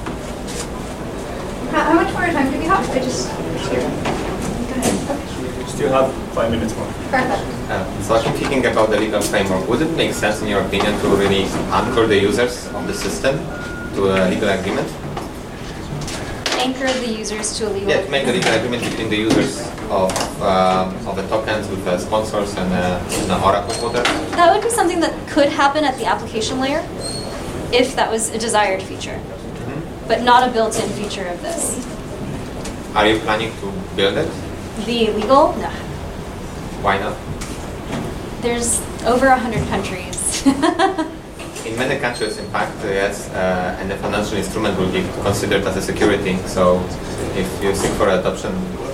How, how much more time do we have? I just. Go ahead. Okay. still have five minutes more. Perfect. Uh, so I'm thinking about the legal framework. Would it make sense, in your opinion, to really anchor the users of the system to a legal agreement? Anchor the users to a legal Yeah, to make the legal agreement between the users of um, of the tokens with the sponsors and, uh, and the Oracle holder. That would be something that could happen at the application layer if that was a desired feature, Mm-hmm. but not a built-in feature of this. Are you planning to build it? The legal? No. Why not? There's over a hundred countries. In many countries, in fact, uh, yes, uh, and the financial instrument will be considered as a security. So if you seek for adoption.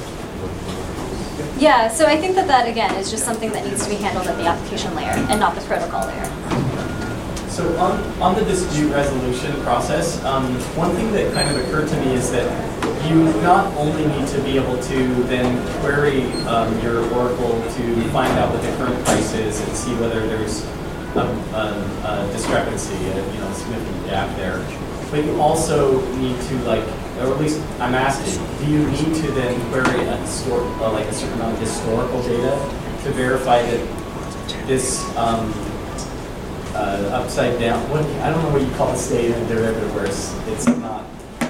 Yeah, so I think that that, again, is just something that needs to be handled at the application layer and not the protocol layer. So on, on the dispute resolution process, um, one thing that kind of occurred to me is that you not only need to be able to then query um, your Oracle to find out what the current price is and see whether there's a, a, a discrepancy, a you know, significant gap there. But you also need to, like, or at least I'm asking, do you need to then query a histor uh, like a certain amount of historical data to verify that this um, uh, upside down, what, I don't know what you call a state in a derivative where it's, it's not,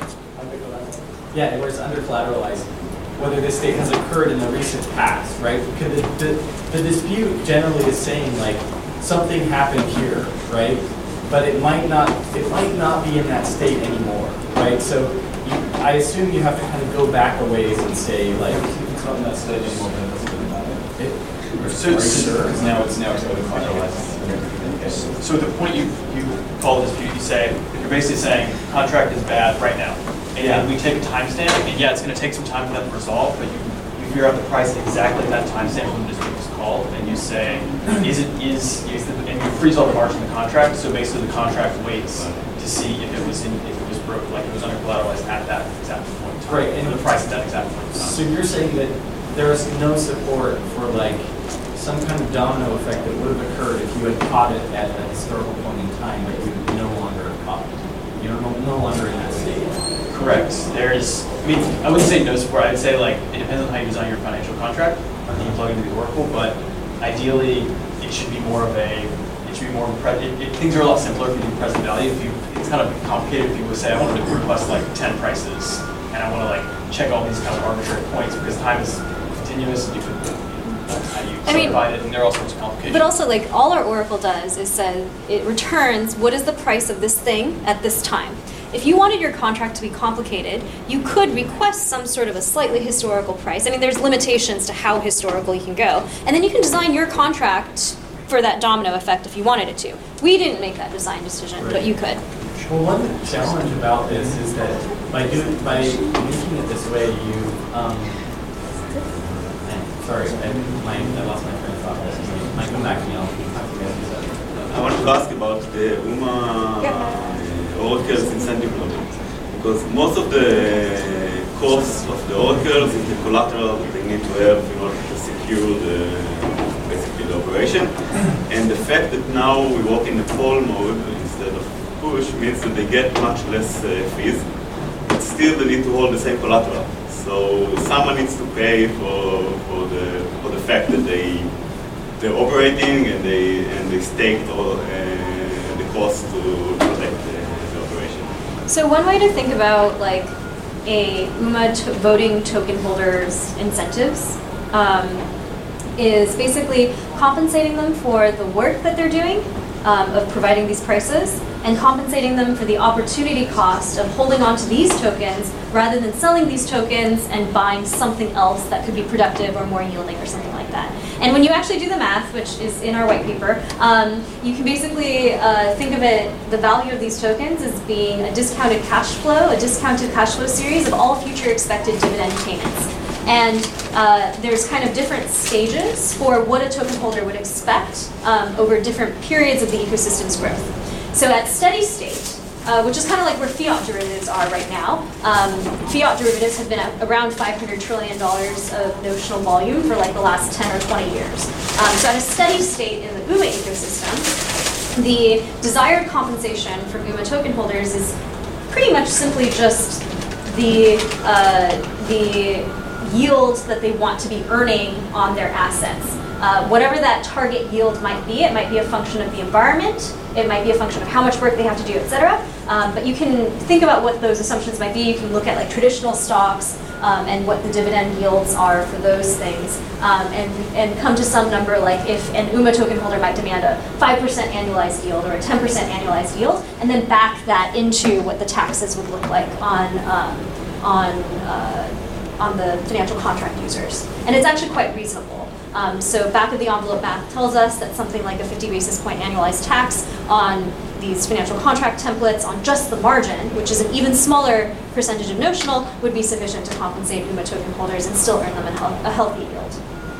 yeah, where it's under collateralized, whether this state has occurred in the recent past, right? Because the, the, the dispute generally is saying, like, something happened here, right? But it might not, it might not be in that state anymore, right? So you, I assume you have to kind of go back a ways and say, like, it's not in that state anymore, but it doesn't really matter. It, So, so because now it's now it's going to collateralized. So at the point you you call this dispute, you say you're basically saying contract is bad right now, and Yeah. we take a timestamp, and yeah, it's going to take some time for that to resolve, but you you figure out the price exactly at that timestamp when the dispute was called, and you say is it is is the, and you freeze all the margin in the contract. So basically, the contract waits to see if it was in if it was broke, like it was under collateralized at that exact point in time, Right, and the price at that exact point in time. So you're saying that there is no support for, like, some kind of domino effect that would have occurred if you had caught it at a historical point in time that you no longer have caught it. You're no, no longer in that state. Correct. There's, I mean, I wouldn't say no support. I'd say, like, it depends on how you design your financial contract and you plug into the Oracle, but ideally, it should be more of a, it should be more of a, pre- it, it, things are a lot simpler if you do present value. If you, it's kind of complicated if you would say, I want to request, like, ten prices, and I want to, like, check all these kind of arbitrary points because time is continuous and you could, how you I mean, subdivide it, and there are all sorts of complications. But also, like, all our Oracle does is says it returns what is the price of this thing at this time. If you wanted your contract to be complicated, you could request some sort of a slightly historical price. I mean, there's limitations to how historical you can go. And then you can design your contract for that domino effect if you wanted it to. We didn't make that design decision, Right. but you could. Well, one challenge about this is that by doing by making it this way, you um, sorry, I, my, I lost my train of thought. This is might come back to me. I'll have to get into that. I want to ask about the U M A uh, Oracle's incentive model, because most of the costs of the Oracles is the collateral that they need to have in order to secure the basically the operation, and the fact that now we work in the poll mode instead of push means that they get much less uh, fees, but still they need to hold the same collateral. So someone needs to pay for for the for the fact that they they're operating and they and they staked all uh, the cost to protect the, the operation. So one way to think about like a U M A to voting token holders incentives um, is basically compensating them for the work that they're doing um, of providing these prices, and compensating them for the opportunity cost of holding on to these tokens rather than selling these tokens and buying something else that could be productive or more yielding or something like that. And when you actually do the math, which is in our white paper, um, you can basically uh, think of it, the value of these tokens as being a discounted cash flow, a discounted cash flow series of all future expected dividend payments. And uh, there's kind of different stages for what a token holder would expect um, over different periods of the ecosystem's growth. So at steady state, uh, which is kind of like where fiat derivatives are right now, um, fiat derivatives have been at around five hundred trillion dollars of notional volume for like the last ten or twenty years. Um, so at a steady state in the U M A ecosystem, the desired compensation from U M A token holders is pretty much simply just the, uh, the yield that they want to be earning on their assets. Uh, whatever that target yield might be, it might be a function of the environment, it might be a function of how much work they have to do, et cetera. Um, but you can think about what those assumptions might be. You can look at like traditional stocks um, and what the dividend yields are for those things, um, and, and come to some number like if an U M A token holder might demand a five percent annualized yield or a ten percent annualized yield, and then back that into what the taxes would look like on, um, on, uh, on the financial contract users. And it's actually quite reasonable. Um, so back of the envelope math tells us that something like a fifty basis point annualized tax on these financial contract templates on just the margin, which is an even smaller percentage of notional, would be sufficient to compensate U M A token holders and still earn them a, health, a healthy yield.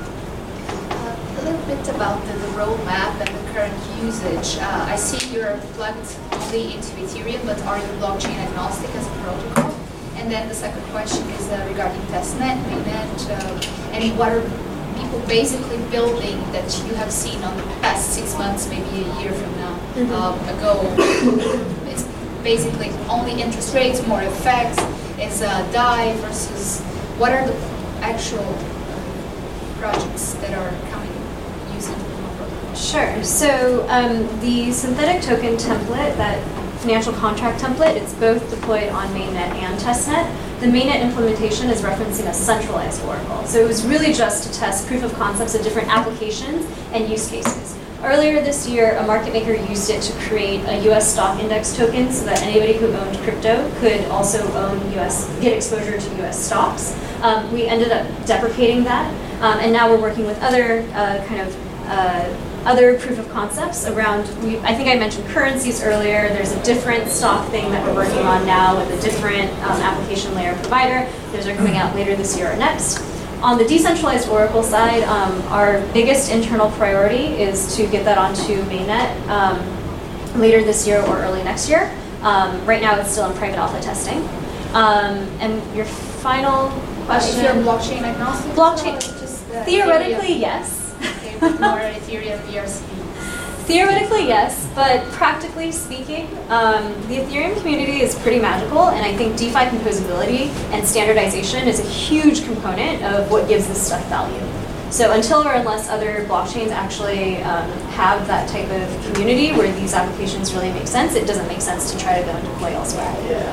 Uh, a little bit about the, the roadmap and the current usage. Uh, I see you're plugged only into Ethereum, but are you blockchain agnostic as a protocol? And then the second question is uh, regarding testnet, mainnet, uh, and what are people basically building that you have seen on the past six months, maybe a year from now, mm-hmm. um, ago? It's basically only interest rates, more effects. It's uh, D A I versus what are the actual projects that are coming using the protocol? Sure. So um, the synthetic token template, that financial contract template, it's both deployed on mainnet and testnet. The mainnet implementation is referencing a centralized Oracle. So it was really just to test proof of concepts of different applications and use cases. Earlier this year, a market maker used it to create a U S stock index token so that anybody who owned crypto could also own U S, get exposure to U S stocks. Um, we ended up deprecating that, um, and now we're working with other uh, kind of uh, other proof of concepts around, we, I think I mentioned currencies earlier. There's a different stock thing that we're working on now with a different um, application layer provider. Those are coming out later this year or next. On the decentralized Oracle side, um, our biggest internal priority is to get that onto mainnet um, later this year or early next year. Um, right now it's still in private alpha testing. Um, and your final question? If you're blockchain agnostic? Blockchain, just, uh, theoretically, yes. More Ethereum V R C. Theoretically, yes, but practically speaking, um, the Ethereum community is pretty magical, and I think DeFi composability and standardization is a huge component of what gives this stuff value. So until or unless other blockchains actually um, have that type of community where these applications really make sense, it doesn't make sense to try to go and deploy elsewhere.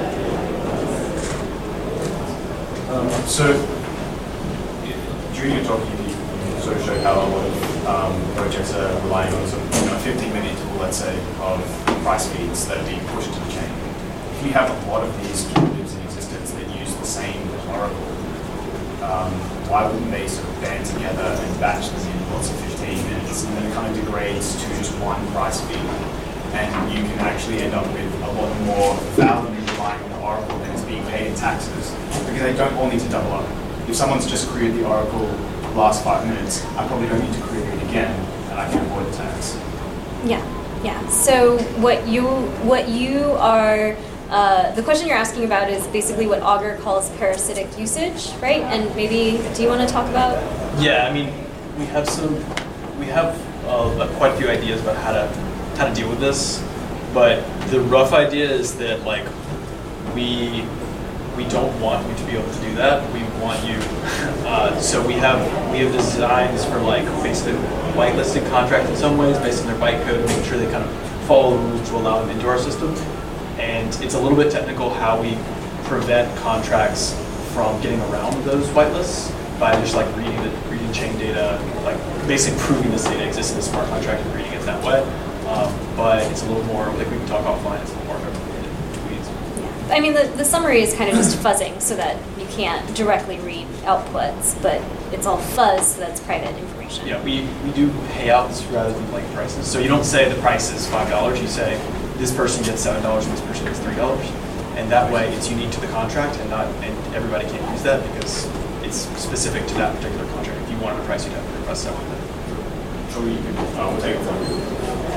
Um, so during your talk, you sort of showed how a lot of um, projects are relying on some, you know, a fifteen minute tool, let's say, of price feeds that are being pushed to the chain. If you have a lot of these derivatives in existence that use the same oracle, um, why wouldn't they sort of band together and batch them in lots of fifteen minutes, and then it kind of degrades to just one price feed, and you can actually end up with a lot more value relying on the oracle than is being paid in taxes, because they don't all need to double up. If someone's just queried the oracle last five minutes, I probably don't need to query it again, and I can avoid the tax. Yeah, yeah. So what you what you are uh, the question you're asking about is basically what Augur calls parasitic usage, right? And maybe do you want to talk about? Yeah, I mean, we have some, we have uh, quite a few ideas about how to how to deal with this, but the rough idea is that like we. We don't want you to be able to do that. We want you. Uh, so we have we have designs for like basically whitelisted contracts in some ways based on their bytecode, making sure they kind of follow the rules to allow them into our system. And it's a little bit technical how we prevent contracts from getting around those whitelists by just like reading the reading chain data, like basically proving this data exists in the smart contract and reading it that way. Um, but it's a little more like we can talk offline. It's a little more complicated. I mean, the, the summary is kind of just fuzzing so that you can't directly read outputs, but it's all fuzz, so that's private information. Yeah, we, we do payouts rather than like prices. So you don't say the price is five dollars, you say this person gets seven dollars and this person gets three dollars. And that way it's unique to the contract and not and everybody can't use that because it's specific to that particular contract. If you wanted a price, you'd have to request that one. So you can, uh, we'll take it from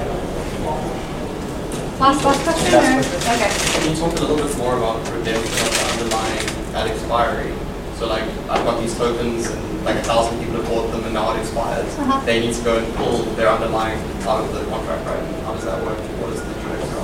Last, last question? Last Or? question. Okay. Can you talk a little bit more about redemption of the underlying at expiry? So like, I've got these tokens and like a thousand people have bought them and now it expires. Uh-huh. They need to go and pull their underlying out of the contract, right? How does that work? What is the direction of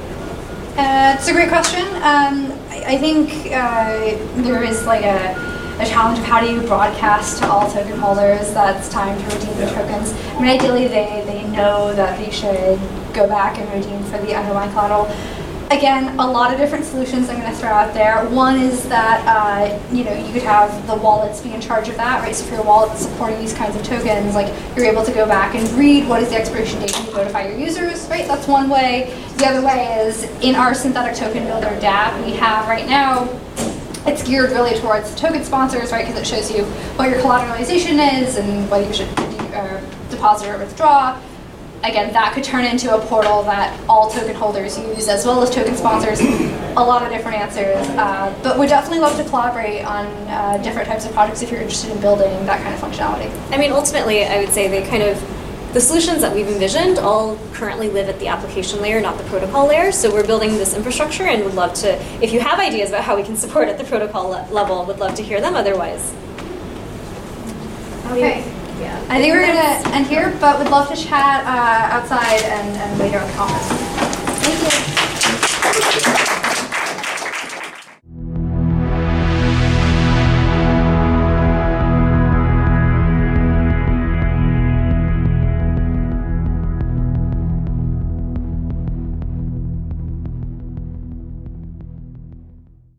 that? Uh, it's a great question. Um, I, I think uh, there is like a the challenge of how do you broadcast to all token holders that it's time to redeem their tokens. I mean, ideally, they, they know that they should go back and redeem for the underlying collateral. Again, a lot of different solutions I'm going to throw out there. One is that uh, you know, you could have the wallets be in charge of that, right? So if your wallet's supporting these kinds of tokens, like you're able to go back and read what is the expiration date and you notify your users, right? That's one way. The other way is in our Synthetic Token Builder dApp we have right now, it's geared really towards token sponsors, right? Because it shows you what your collateralization is and whether you should uh, deposit or withdraw. Again, that could turn into a portal that all token holders use, as well as token sponsors. A lot of different answers. Uh, but we'd definitely love to collaborate on uh, different types of projects if you're interested in building that kind of functionality. I mean, ultimately, I would say they kind of, the solutions that we've envisioned all currently live at the application layer, not the protocol layer. So we're building this infrastructure and would love to, if you have ideas about how we can support at the protocol le level, would love to hear them. Otherwise. Okay. Yeah. I think we're going to end here, but we'd love to chat uh, outside and, and later in the conference.